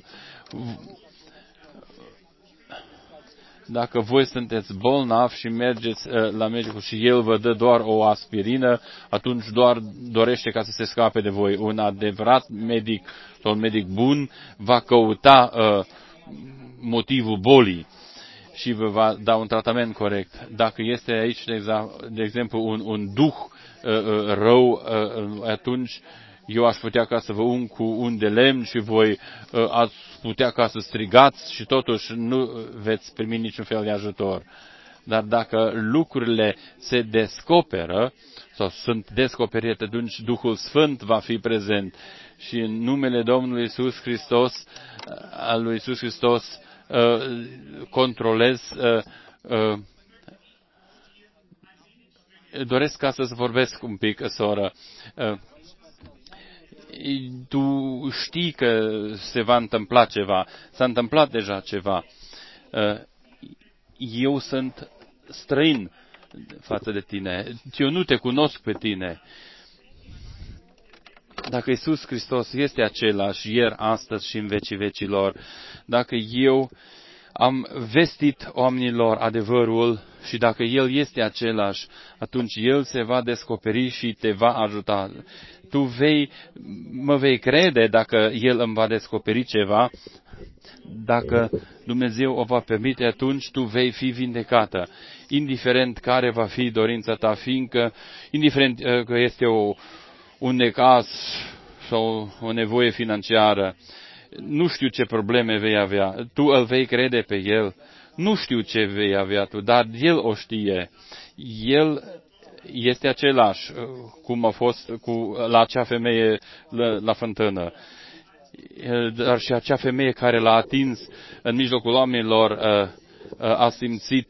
Dacă voi sunteți bolnavi și mergeți la medicul și El vă dă doar o aspirină, atunci doar dorește ca să se scape de voi. Un adevărat medic sau un medic bun va căuta uh, motivul bolii și vă va da un tratament corect. Dacă este aici, de exemplu, un, un duh uh, uh, rău, uh, atunci eu aș putea ca să vă ung cu un de lemn și voi uh, ați putea ca să strigați și totuși nu veți primi niciun fel de ajutor. Dar dacă lucrurile se descoperă sau sunt descoperite, atunci Duhul Sfânt va fi prezent și în numele Domnului Iisus Hristos, al lui Iisus Hristos, uh, controlez uh, uh, doresc ca să-ți vorbesc un pic, soră. Uh, tu știi că se va întâmpla ceva, s-a întâmplat deja ceva. Eu sunt străin față de tine, eu nu te cunosc pe tine. Dacă Iisus Hristos este același ieri, astăzi și în vecii vecilor, dacă eu am vestit oamenilor adevărul și dacă El este același, atunci El se va descoperi și te va ajuta. Tu vei, mă vei crede dacă El îmi va descoperi ceva, dacă Dumnezeu o va permite, atunci tu vei fi vindecată, indiferent care va fi dorința ta, fiindcă, indiferent că este o, un necaz sau o nevoie financiară, nu știu ce probleme vei avea, tu îl vei crede pe El, nu știu ce vei avea tu, dar El o știe. El este același cum a fost cu, la acea femeie la, la fântână. Dar și acea femeie care l-a atins în mijlocul oamenilor a simțit,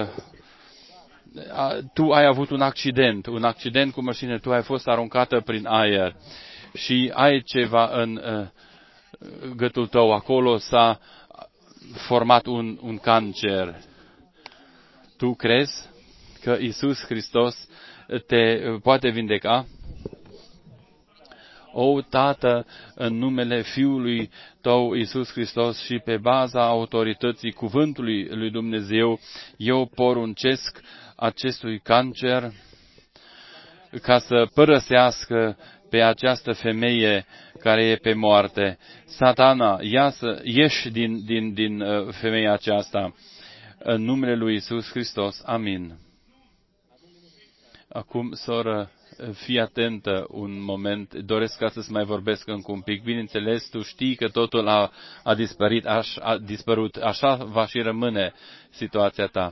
tu ai avut un accident, un accident cu mașină, tu ai fost aruncată prin aer și ai ceva în gâtul tău, acolo s-a format un, un cancer. Tu crezi că Iisus Hristos te poate vindeca? O, Tată, în numele Fiului Tău, Iisus Hristos, și pe baza autorității cuvântului lui Dumnezeu, eu poruncesc acestui cancer ca să părăsească pe această femeie care e pe moarte. Satana, iasă, ieși din, din, din femeia aceasta. În numele lui Iisus Hristos. Amin. Acum, soră, fii atentă un moment, doresc ca să-ți mai vorbesc încă un pic. Bineînțeles, tu știi că totul a, a, dispărut, a, a dispărut, așa va și rămâne situația ta.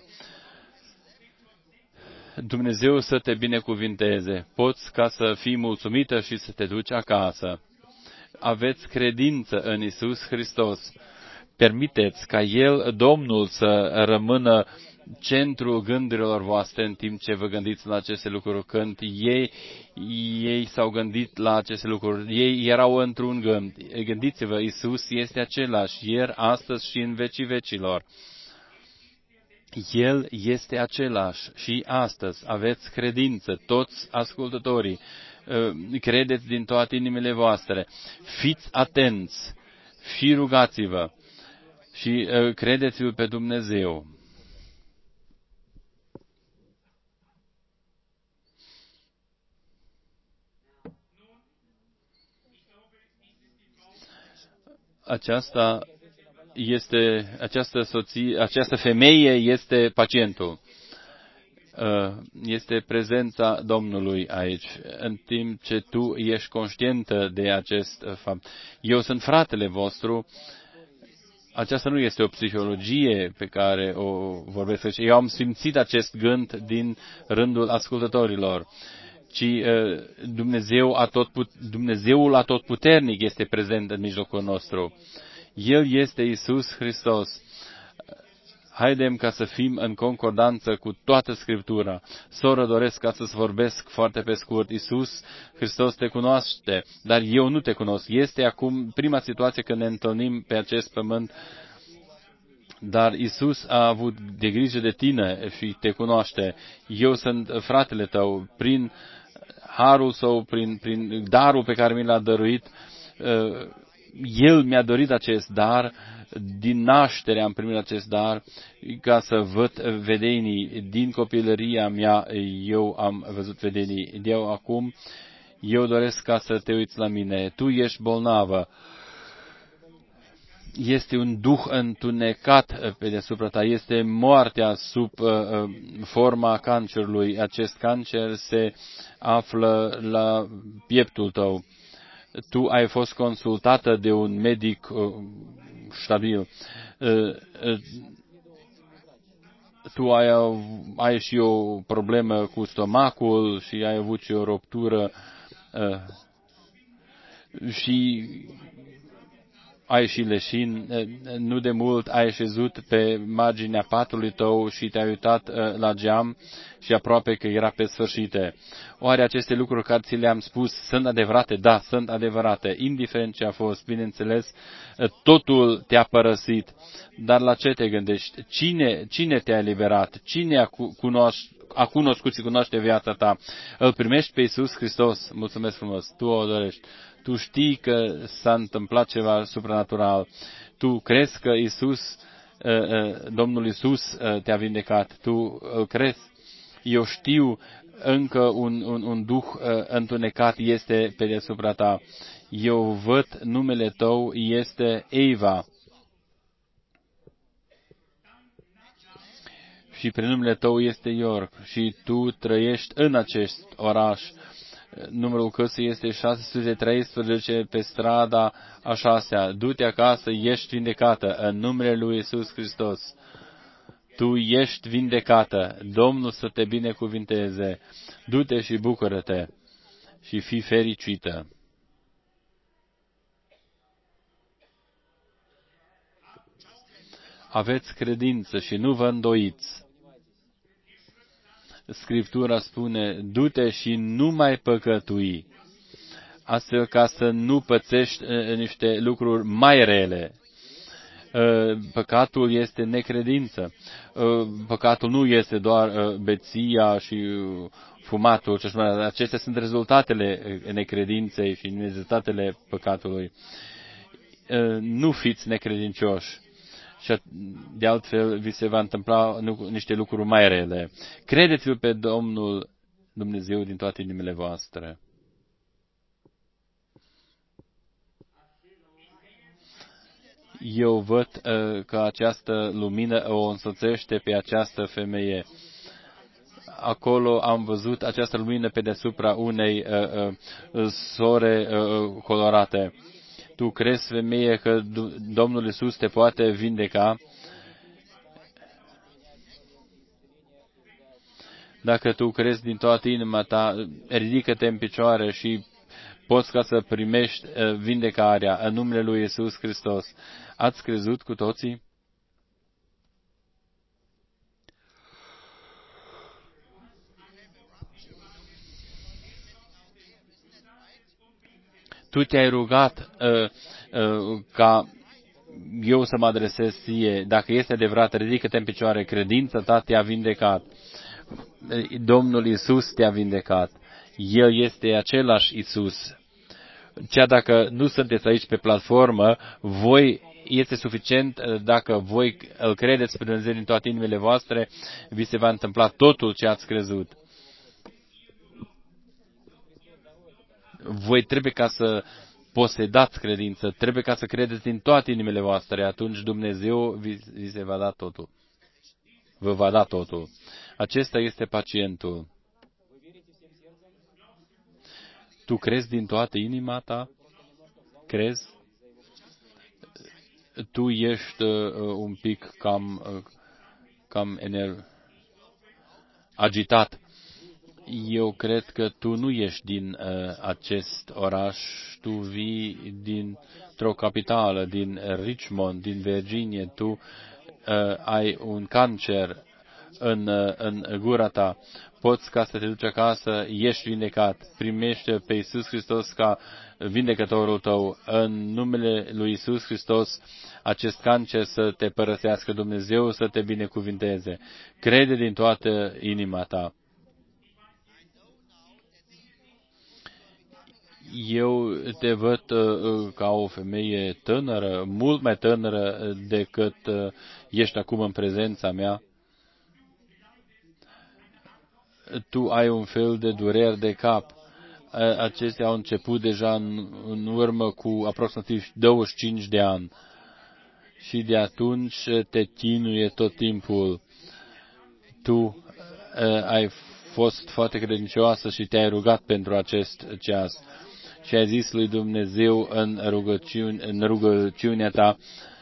Dumnezeu să te binecuvinteze. Poți ca să fii mulțumită și să te duci acasă. Aveți credință în Iisus Hristos. Permiteți ca El, Domnul, să rămână centrul gândurilor voastre în timp ce vă gândiți la aceste lucruri. Când ei, ei s-au gândit la aceste lucruri, ei erau într-un gând. Gândiți-vă, Iisus este același ieri, astăzi și în vecii vecilor. El este același și astăzi. Aveți credință, toți ascultătorii. Credeți din toate inimile voastre. Fiți atenți și rugați-vă și credeți-l pe Dumnezeu. Aceasta este, această soție, această femeie este pacientul. Este prezența Domnului aici, în timp ce tu ești conștientă de acest fapt. Eu sunt fratele vostru. Aceasta nu este o psihologie pe care o vorbesc. Eu am simțit acest gând din rândul ascultătorilor. Ci Dumnezeu atot, Dumnezeul atotputernic este prezent în mijlocul nostru. El este Iisus Hristos. Haidem ca să fim în concordanță cu toată Scriptura. Soră, doresc ca să-ți vorbesc foarte pe scurt. Iisus Hristos te cunoaște, dar eu nu te cunosc. Este acum prima situație când ne întâlnim pe acest pământ, dar Iisus a avut de grijă de tine și te cunoaște. Eu sunt fratele tău. Prin harul său, prin, prin darul pe care mi l-a dăruit, El mi-a dorit acest dar, din naștere am primit acest dar, ca să văd vedenii. Din copilăria mea eu am văzut vedenii. De acum eu doresc ca să te uiți la mine. Tu ești bolnavă. Este un duh întunecat pe deasupra ta. Este moartea sub uh, forma cancerului. Acest cancer se află la pieptul tău. Tu ai fost consultată de un medic uh, stabil. Uh, uh, tu ai, ai și o problemă cu stomacul și ai avut și o ruptură uh, și ai și leșin. Nu de mult ai șezut pe marginea patului tău și te-ai uitat uh, la geam și aproape că era pe sfârșite. Oare aceste lucruri care ți le-am spus sunt adevărate? Da, sunt adevărate. Indiferent ce a fost, bineînțeles, uh, totul te-a părăsit. Dar la ce te gândești? Cine, cine te-a eliberat? Cine a, cunoaș, a cunoscut și cunoaște viața ta? Îl primești pe Iisus Hristos. Mulțumesc frumos. Tu o dorești. Tu știi că s-a întâmplat ceva supranatural. Tu crezi că Iisus, Domnul Iisus te-a vindecat. Tu crezi? Eu știu încă un, un, un duh întunecat este pe deasupra ta. Eu văd numele tău este Eva. Și prenumele tău este York. Și tu trăiești în acest oraș. Numărul căsii este șase sute treisprezece pe strada a șasea. Du-te acasă, ești vindecată în numele lui Iisus Hristos. Tu ești vindecată. Domnul să te binecuvinteze. Du-te și bucură-te și fii fericită. aveți credință și nu vă îndoiți. Scriptura spune, du-te și nu mai păcătui, astfel ca să nu pățești niște lucruri mai rele. Păcatul este necredință. Păcatul nu este doar beția și fumatul. Acestea sunt rezultatele necredinței și rezultatele păcatului. Nu fiți necredincioși. Și de altfel vi se va întâmpla niște lucruri mai rele. Credeți-l pe Domnul Dumnezeu din toate inimile voastre. Eu văd uh, că această lumină o însoțește pe această femeie. Acolo am văzut această lumină pe deasupra unei uh, uh, sore uh, colorate. Tu crezi, femeie, că Domnul Iisus te poate vindeca? Dacă tu crezi din toată inima ta, ridică-te în picioare și poți ca să primești vindecarea în numele lui Iisus Hristos. Ați crezut cu toții? Tu te-ai rugat uh, uh, ca eu să mă adresez ție. Dacă este adevărat, ridică-te în picioare. Credința ta te-a vindecat. Domnul Iisus te-a vindecat. El este același Iisus. Chiar dacă nu sunteți aici pe platformă, voi este suficient dacă voi îl credeți pe Dumnezeu din toate inimile voastre, vi se va întâmpla totul ce ați crezut. Voi trebuie ca să posedați credință, trebuie ca să credeți din toate inimile voastre, atunci Dumnezeu vi, vi se va da totul. Vă va da totul. Acesta este pacientul. Tu crezi din toată inima ta? Crezi? Tu ești uh, un pic cam, uh, cam ener... agitat. Eu cred că tu nu ești din uh, acest oraș, tu vii dintr-o capitală, din Richmond, din Virginia, tu uh, ai un cancer în, uh, în gura ta, poți ca să te duci acasă, ești vindecat, primește pe Iisus Hristos ca vindecătorul tău, în numele lui Iisus Hristos, acest cancer să te părăsească, Dumnezeu să te binecuvinteze. Crede din toată inima ta. Eu te văd uh, ca o femeie tânără, mult mai tânără decât uh, ești acum în prezența mea. Tu ai un fel de dureri de cap. Acestea au început deja în, în urmă cu aproximativ douăzeci și cinci de ani. Și de atunci te chinuie tot timpul. Tu uh, ai fost foarte credincioasă și te-ai rugat pentru acest ceas. Și ai zis lui Dumnezeu în, rugăciune, în rugăciunea ta,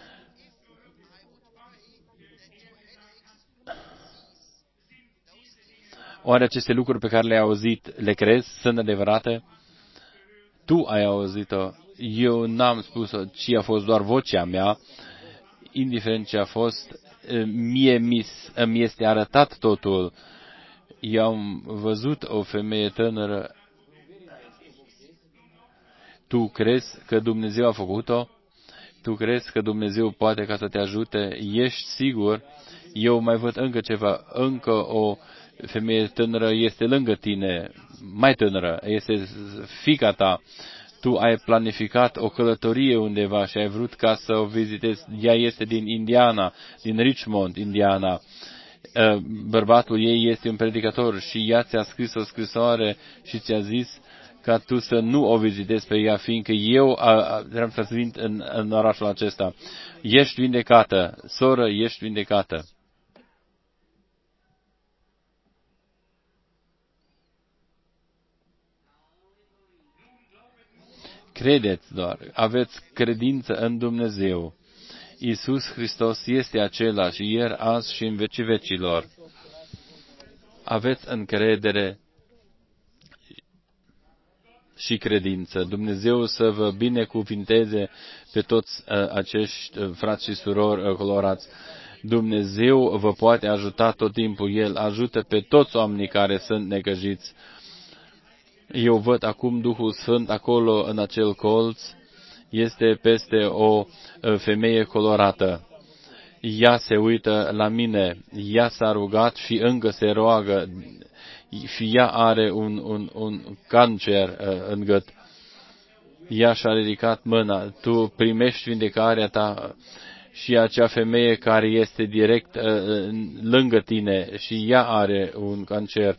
oare aceste lucruri pe care le-ai auzit, le crezi? Sunt adevărate? Tu ai auzit-o. Eu n-am spus-o, ci a fost doar vocea mea. Indiferent ce a fost, mie mi este arătat totul. Eu am văzut o femeie tânără. Tu crezi că Dumnezeu a făcut-o? Tu crezi că Dumnezeu poate ca să te ajute? Ești sigur? Eu mai văd încă ceva. Încă o femeie tânără este lângă tine, mai tânără, este fiica ta. Tu ai planificat o călătorie undeva și ai vrut ca să o vizitezi. Ea este din Indiana, din Richmond, Indiana. Bărbatul ei este un predicator și ea ți-a scris o scrisoare și ți-a zis ca tu să nu o vizitezi pe ea, fiindcă eu vreau să vin în, în orașul acesta. Ești vindecată, soră, ești vindecată. Credeți doar, aveți credință în Dumnezeu. Iisus Hristos este același ieri, azi și în vecii vecilor. Aveți încredere și credință. Dumnezeu să vă binecuvinteze pe toți uh, acești uh, frați și surori uh, colorați. Dumnezeu vă poate ajuta tot timpul. El ajută pe toți oamenii care sunt necăjiți. Eu văd acum Duhul Sfânt acolo, în acel colț, este peste o femeie colorată. Ea se uită la mine, ea s-a rugat și încă se roagă și ea are un, un, un cancer în gât. Ea și-a ridicat mâna, tu primești vindecarea ta. Și acea femeie care este direct lângă tine și ea are un cancer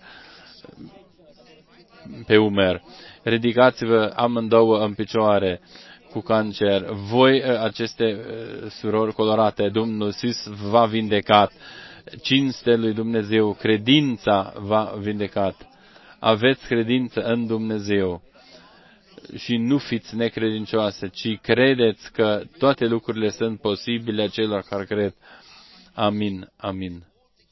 pe umer. Ridicați-vă amândouă în picioare cu cancer. Voi, aceste surori colorate, Domnul Iisus v-a vindecat. Cinste lui Dumnezeu, credința v-a vindecat. Aveți credință în Dumnezeu și nu fiți necredincioase, ci credeți că toate lucrurile sunt posibile celor care cred. Amin, amin.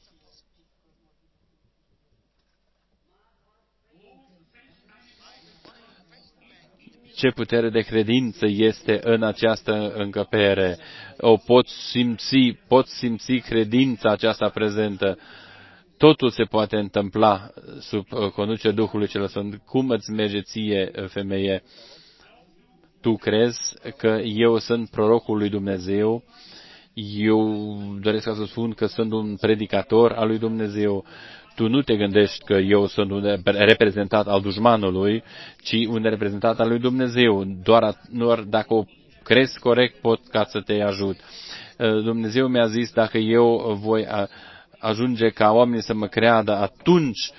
Ce putere de credință este în această încăpere. O pot simți, pot simți credința aceasta prezentă. Totul se poate întâmpla sub conducerea Duhului Cel Sfânt. Cum îți merge ție, femeie? Tu crezi că eu sunt prorocul lui Dumnezeu? Eu doresc să spun că sunt un predicator al lui Dumnezeu. Tu nu te gândești că eu sunt un reprezentant al dușmanului, ci un reprezentant al lui Dumnezeu. Doar, doar dacă o crezi corect pot ca să te ajut. Dumnezeu mi-a zis, dacă eu voi ajunge ca oamenii să mă creadă, atunci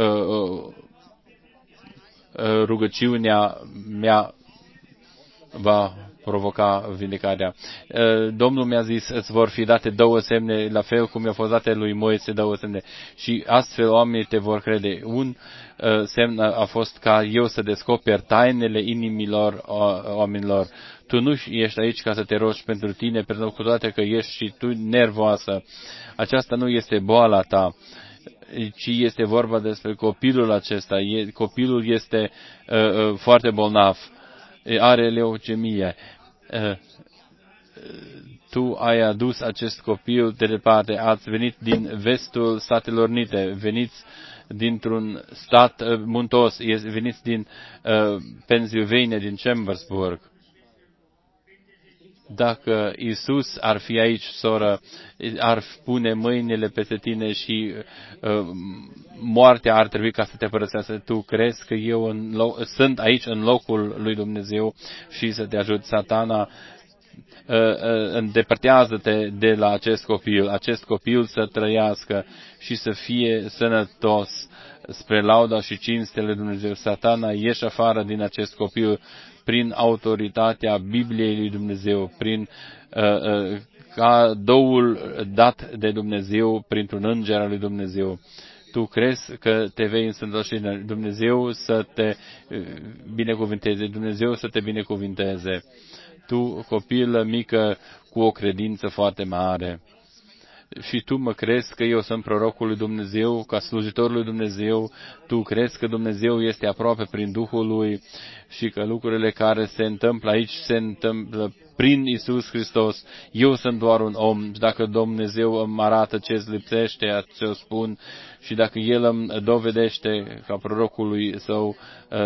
rugăciunea mea va provoca vindecarea. Domnul mi-a zis, îți vor fi date două semne, la fel cum i-au fost date lui Moise două semne. Și astfel oamenii te vor crede. Un semn a fost ca eu să descoper tainele inimilor oamenilor. Tu nu ești aici ca să te rogi pentru tine, pentru că cu toate că ești și tu nervoasă. Aceasta nu este boala ta, ci este vorba despre copilul acesta. Copilul este uh, foarte bolnav, are leucemie. Uh, tu ai adus acest copil de departe, ați venit din vestul Statelor Unite, veniți dintr-un stat uh, muntos, veniți din uh, Pennsylvania, din Chambersburg. Dacă Iisus ar fi aici, soră, ar pune mâinile peste tine și uh, moartea ar trebui ca să te părăsească. Tu crezi că eu în loc, sunt aici în locul lui Dumnezeu și să te ajut. Satana, uh, uh, îndepărtează-te de la acest copil, acest copil să trăiască și să fie sănătos spre lauda și cinstele lui Dumnezeu. Satana, ieși afară din acest copil prin autoritatea Bibliei lui Dumnezeu, prin uh, uh, cadoul dat de Dumnezeu printr-un înger al lui Dumnezeu. Tu crezi că te vei însănătoși, Dumnezeu să te binecuvinteze, Dumnezeu să te binecuvinteze. Tu, copilă mică, cu o credință foarte mare. Și tu mă crezi că eu sunt prorocul lui Dumnezeu, ca slujitorul lui Dumnezeu, tu crezi că Dumnezeu este aproape prin Duhul lui și că lucrurile care se întâmplă aici se întâmplă prin Iisus Hristos. Eu sunt doar un om și dacă Dumnezeu îmi arată ce îți lipsește, ce o spun, și dacă El îmi dovedește ca prorocului său,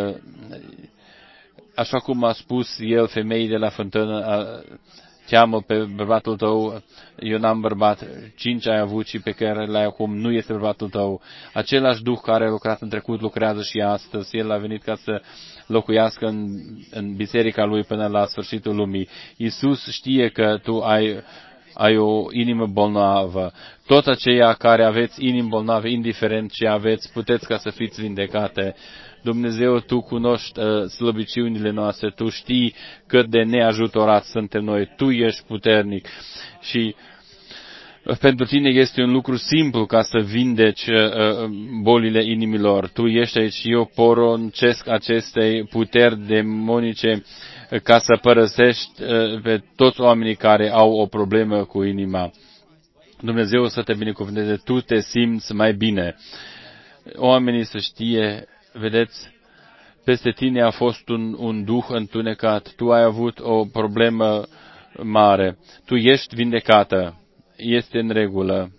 așa cum a spus El femeii de la fântână, cheamă pe bărbatul tău, eu n-am bărbat, cinci ai avut și pe care l-ai acum nu este bărbatul tău. Același Duh care a lucrat în trecut lucrează și astăzi. El a venit ca să locuiască în, în biserica Lui până la sfârșitul lumii. Iisus știe că tu ai, ai o inimă bolnavă. Toți aceia care aveți inimi bolnave, indiferent ce aveți, puteți ca să fiți vindecate. Dumnezeu, Tu cunoști uh, slăbiciunile noastre, Tu știi cât de neajutorați suntem noi, Tu ești puternic și pentru Tine este un lucru simplu ca să vindeci uh, bolile inimilor. Tu ești aici și eu poruncesc acestei puteri demonice ca să părăsești uh, pe toți oamenii care au o problemă cu inima. Dumnezeu să te binecuvânteze, Tu te simți mai bine. Oamenii să știe, vedeți, peste tine a fost un, un duh întunecat. Tu ai avut o problemă mare. Tu ești vindecată. este în regulă.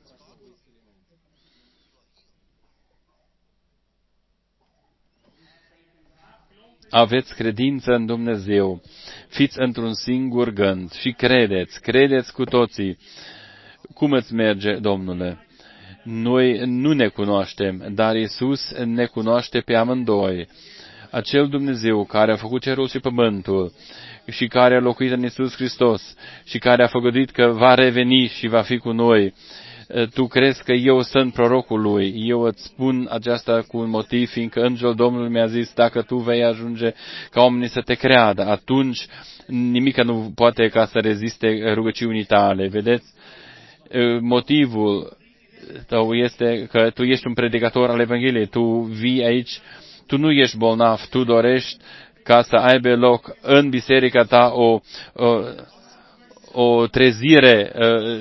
Aveți credință în Dumnezeu. Fiți într-un singur gând și credeți, credeți cu toții. Cum îți merge, Domnule? Noi nu ne cunoaștem, dar Iisus ne cunoaște pe amândoi. Acel Dumnezeu care a făcut cerul și pământul și care a locuit în Iisus Hristos și care a făgăduit că va reveni și va fi cu noi. Tu crezi că eu sunt prorocul lui. Eu îți spun aceasta cu un motiv, fiindcă Îngerul Domnului mi-a zis, dacă tu vei ajunge ca oamenii să te creadă, atunci nimic nu poate ca să reziste rugăciunii tale. Vedeți? Motivul tău este că tu ești un predicator al Evangheliei. Tu vii aici, tu nu ești bolnav, tu dorești ca să aibă loc în biserica ta o, o, o trezire.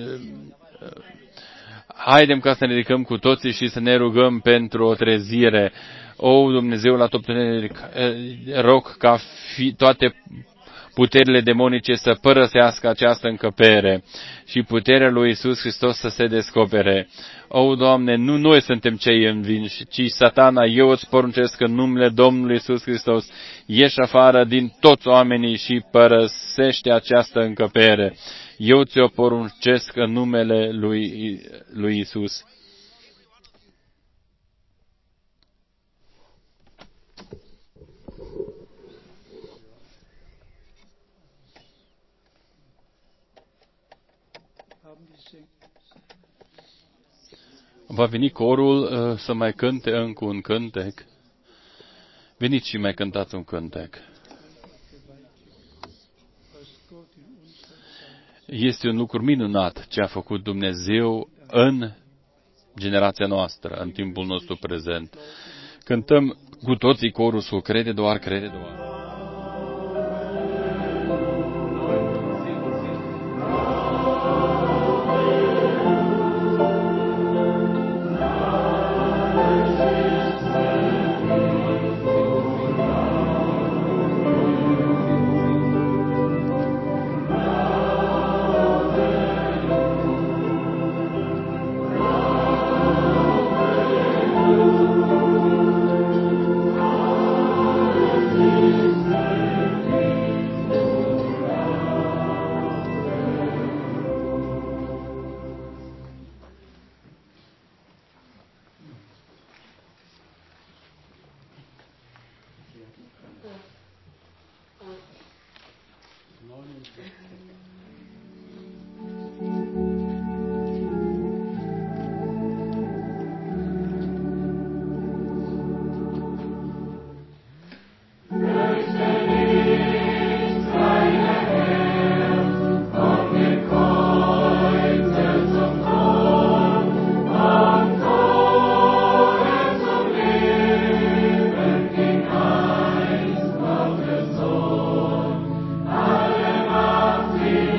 Haidem ca să ne ridicăm cu toții și să ne rugăm pentru o trezire. O, Dumnezeu, la tot rog ca fi, toate puterile demonice să părăsească această încăpere și puterea lui Iisus Hristos să se descopere. O, Doamne, nu noi suntem cei învinși, ci Satana. Eu îți poruncesc în numele Domnului Iisus Hristos, ieși afară din toți oamenii și părăsește această încăpere. Eu ți-o poruncesc în numele lui, lui Iisus. Va veni corul uh, să mai cânte încă un cântec. Veniți și mai cântați un cântec. Este un lucru minunat ce a făcut Dumnezeu în generația noastră, în timpul nostru prezent. Cântăm cu toții corusul, crede doar, crede doar. Alle Macht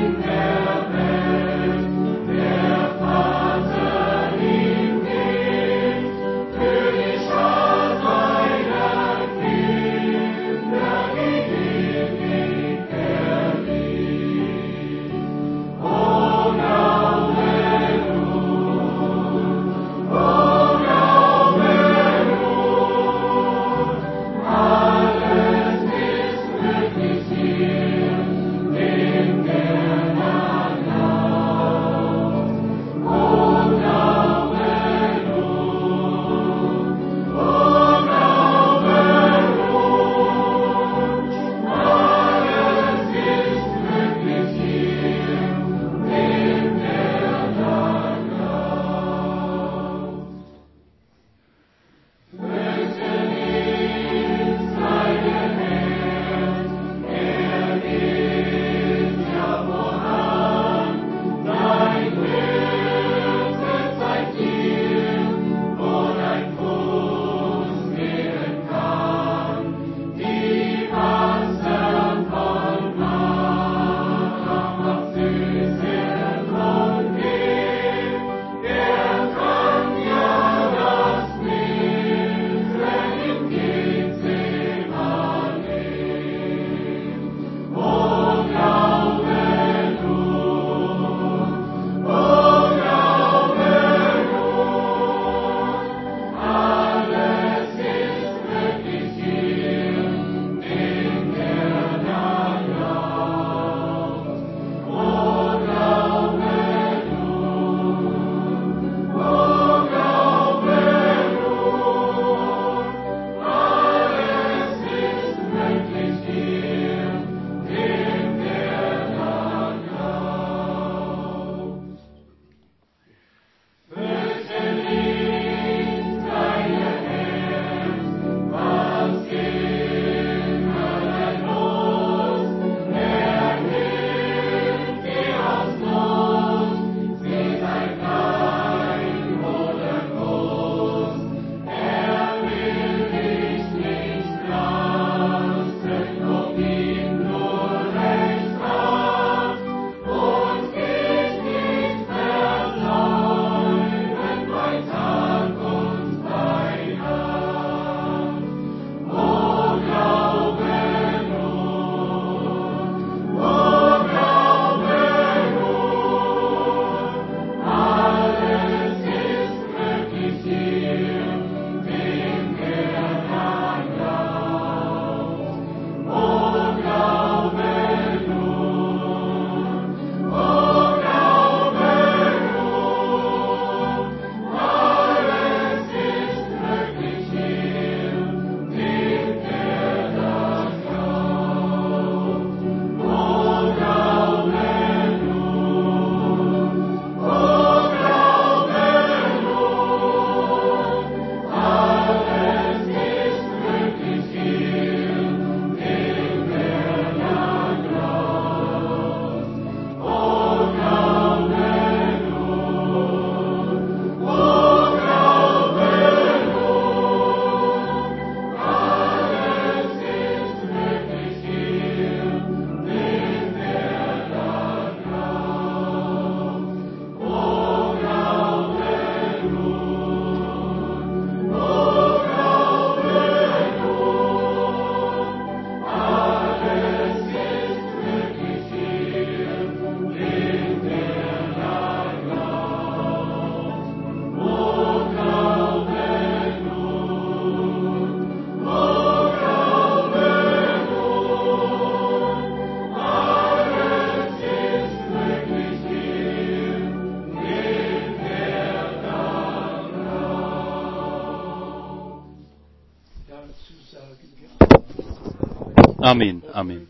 Amin, amin.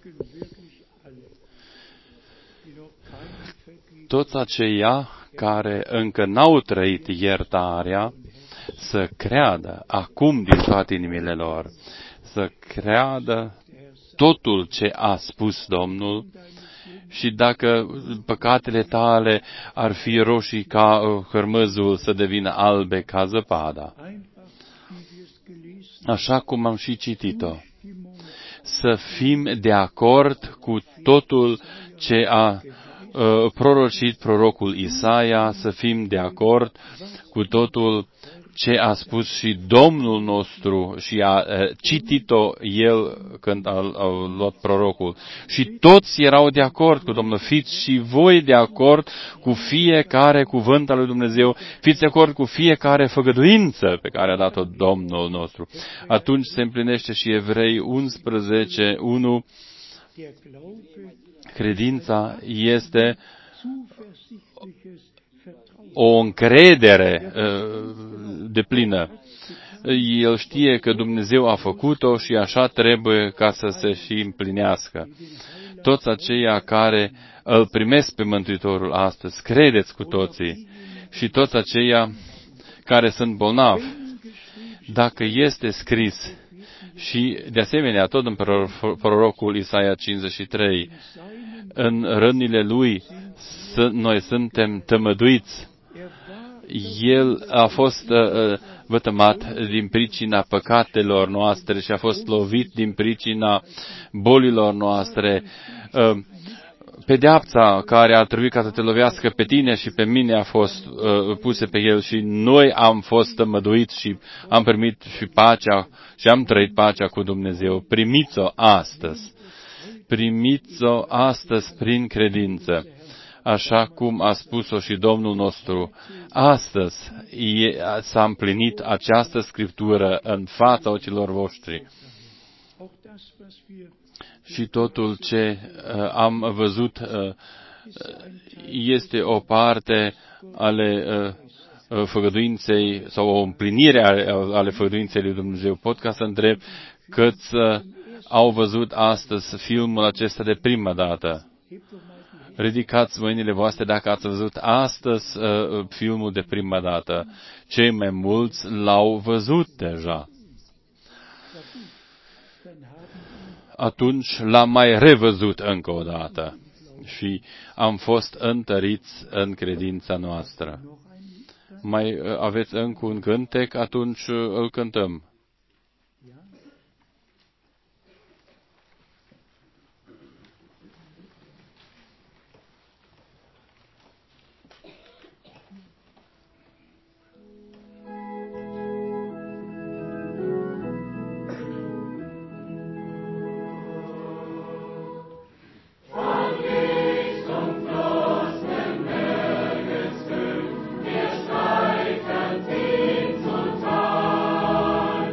Toți aceia care încă n-au trăit iertarea, să creadă acum din toate inimile lor, să creadă totul ce a spus Domnul, și dacă păcatele tale ar fi roșii ca hărmăzul, să devină albe ca zăpada. Așa cum am și citit-o. Să fim de acord cu totul ce a uh, prorocit prorocul Isaia, să fim de acord cu totul ce a spus și Domnul nostru și a uh, citit-o el când a, a luat prorocul. Și toți erau de acord cu Domnul. Fiți și voi de acord cu fiecare cuvânt al lui Dumnezeu. Fiți de acord cu fiecare făgăduință pe care a dat-o Domnul nostru. Atunci se împlinește și Evrei unsprezece unu. Credința este o încredere uh, deplină. El știe că Dumnezeu a făcut-o și așa trebuie ca să se și împlinească. Toți aceia care îl primesc pe Mântuitorul astăzi, credeți cu toții, și toți aceia care sunt bolnavi, dacă este scris, și de asemenea tot în prorocul Isaia cincizeci și trei, în rănile lui noi suntem tămăduiți. El a fost uh, vătămat din pricina păcatelor noastre și a fost lovit din pricina bolilor noastre. Uh, pedeapsa care a trebuit ca să te lovească pe tine și pe mine a fost uh, puse pe el și noi am fost tămăduiți și am primit și pacea și am trăit pacea cu Dumnezeu. Primiți-o astăzi. Primiți-o astăzi prin credință. Așa cum a spus-o și Domnul nostru, astăzi s-a împlinit această scriptură în fața ochilor voștri. Și totul ce uh, am văzut uh, este o parte ale uh, făgăduinței sau o împlinire ale, ale făgăduinței lui Dumnezeu. Pot ca să întreb câți uh, au văzut astăzi filmul acesta de prima dată. Ridicați mâinile voastre dacă ați văzut astăzi uh, filmul de prima dată. Cei mai mulți l-au văzut deja. Atunci l-am mai revăzut încă o dată și am fost întăriți în credința noastră. Mai uh, aveți încă un cântec? Atunci uh, îl cântăm. Wir steigen hin zum Tal.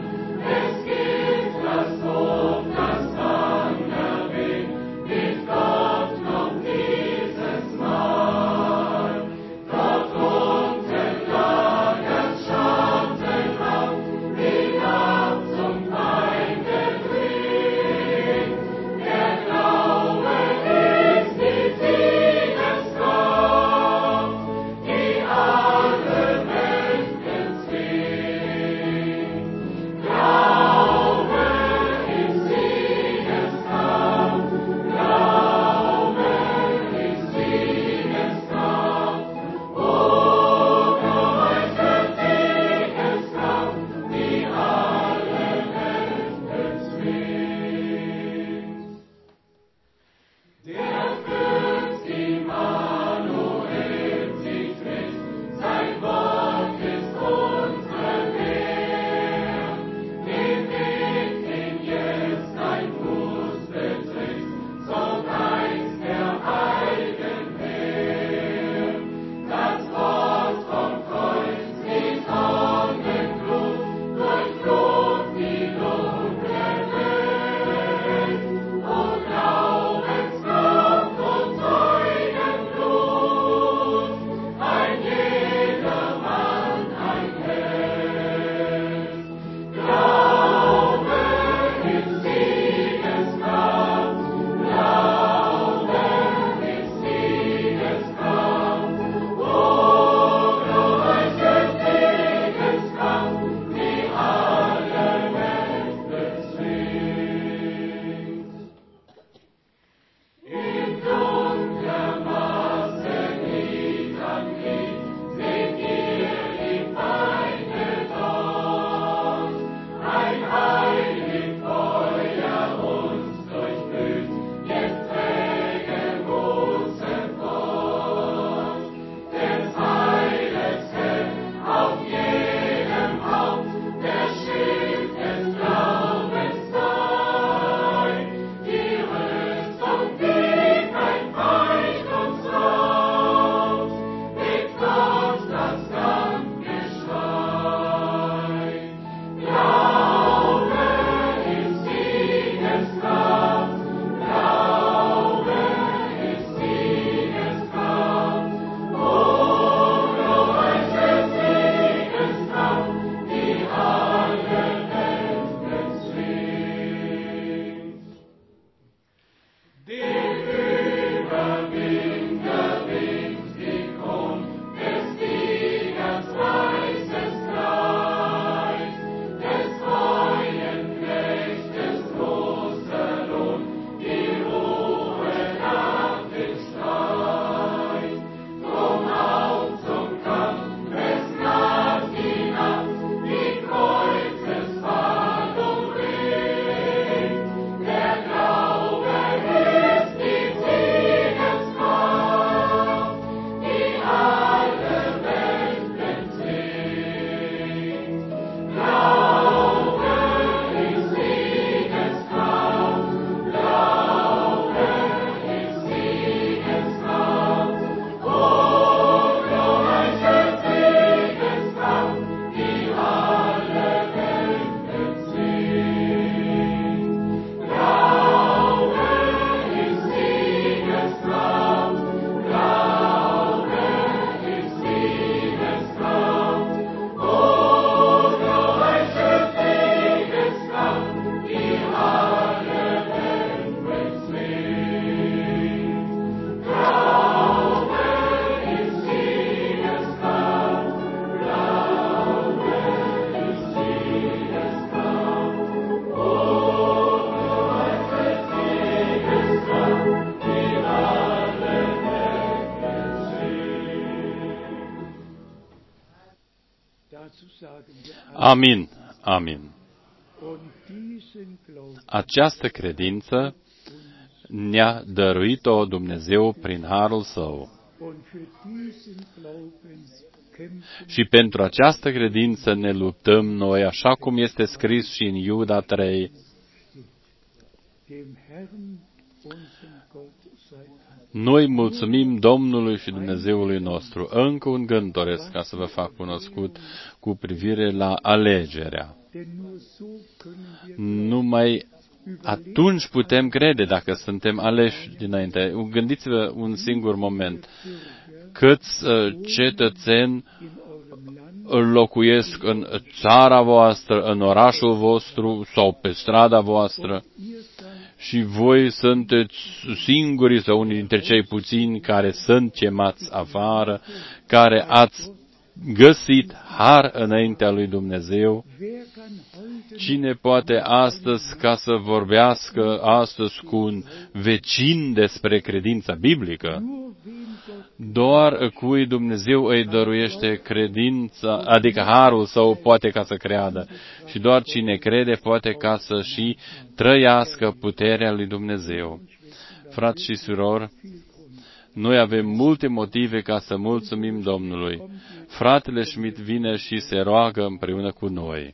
Amin. Amin. Această credință ne-a dăruit-o Dumnezeu prin harul Său. Și pentru această credință ne luptăm noi, așa cum este scris și în Iuda trei. Noi mulțumim Domnului și Dumnezeului nostru. Încă un gând doresc ca să vă fac cunoscut cu privire la alegerea. Numai atunci putem crede dacă suntem aleși dinainte. Gândiți-vă un singur moment. Câți cetățeni locuiesc în țara voastră, în orașul vostru sau pe strada voastră și voi sunteți singurii sau unii dintre cei puțini care sunt chemați afară, care ați găsit har înaintea lui Dumnezeu. Cine poate astăzi ca să vorbească astăzi cu un vecin despre credința biblică? Doar cui Dumnezeu îi dăruiește credința, adică harul Său, poate ca să creadă. Și doar cine crede poate ca să și trăiască puterea lui Dumnezeu. Frați și surori, noi avem multe motive ca să mulțumim Domnului. Fratele Schmidt vine și se roagă împreună cu noi.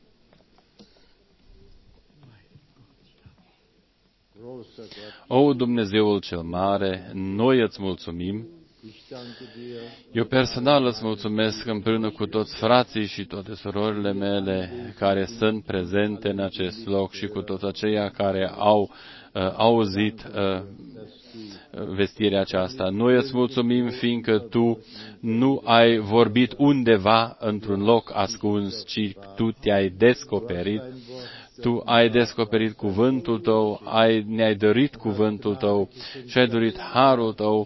O, Dumnezeul cel mare, noi îți mulțumim. Eu personal îți mulțumesc împreună cu toți frații și toate surorile mele care sunt prezente în acest loc și cu toți aceia care au uh, auzit uh, vestirea aceasta. Noi îți mulțumim fiindcă Tu nu ai vorbit undeva într-un loc ascuns, ci Tu te-ai descoperit. Tu ai descoperit cuvântul Tău, ai, ne-ai dărit cuvântul Tău și ai dorit harul Tău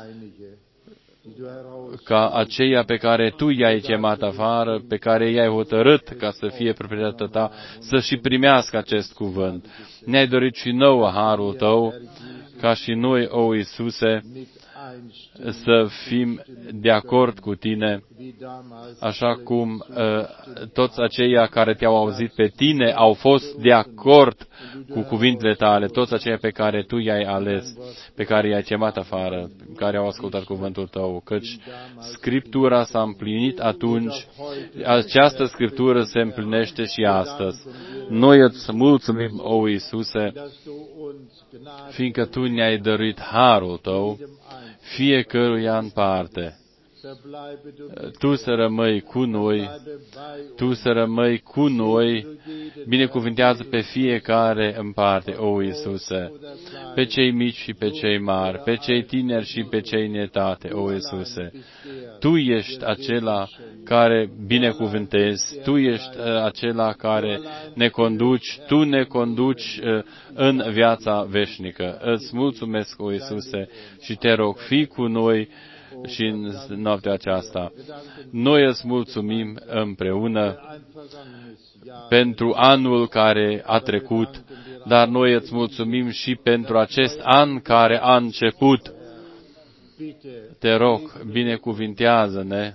ca aceia pe care Tu i-ai chemat afară, pe care i-ai hotărât ca să fie proprietatea Ta, să și primească acest cuvânt. Ne-ai dorit și nouă harul Tău, ca și noi, o Iisuse, să fim de acord cu Tine, așa cum uh, toți aceia care Te-au auzit pe Tine au fost de acord cu cuvintele Tale, toți aceia pe care Tu i-ai ales, pe care i-ai chemat afară, care au ascultat cuvântul Tău, căci Scriptura s-a împlinit atunci, această Scriptură se împlinește și astăzi. Noi îți mulțumim, o Iisuse, fiindcă Tu ne-ai dăruit harul Tău, fiecăruia în parte. Tu să rămâi cu noi, Tu să rămâi cu noi, binecuvintează pe fiecare în parte, o Iisuse, pe cei mici și pe cei mari, pe cei tineri și pe cei netate, o Iisuse. Tu ești acela care binecuvântezi, Tu ești acela care ne conduci, Tu ne conduci în viața veșnică. Îți mulțumesc, o Iisuse, și Te rog, fii cu noi și în noaptea aceasta. Noi îți mulțumim împreună pentru anul care a trecut, dar noi îți mulțumim și pentru acest an care a început. Te rog, binecuvintează-ne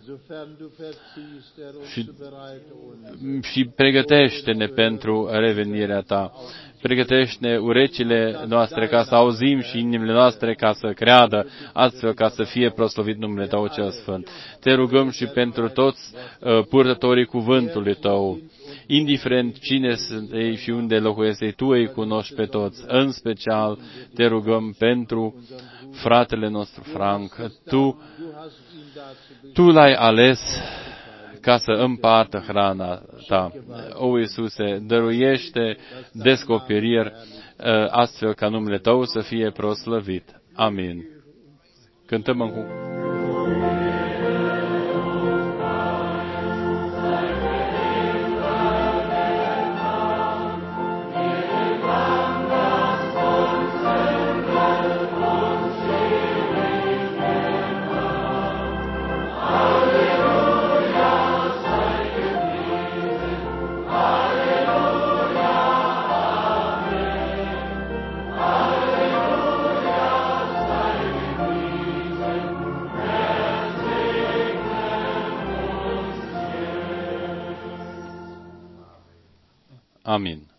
și, și pregătește-ne pentru revenirea Ta. Pregătește-ne urechile noastre ca să auzim și inimile noastre ca să creadă, astfel ca să fie proslăvit numele Tău cel Sfânt. Te rugăm și pentru toți uh, purtătorii cuvântului Tău, indiferent cine sunt ei și unde locuiesc ei, Tu îi cunoști pe toți. În special te rugăm pentru fratele nostru Frank. Tu, tu l-ai ales ca să împartă hrana Ta. O, Iisuse, dăruiește descoperiri astfel ca numele Tău să fie proslăvit. Amin. Cântăm în Amin.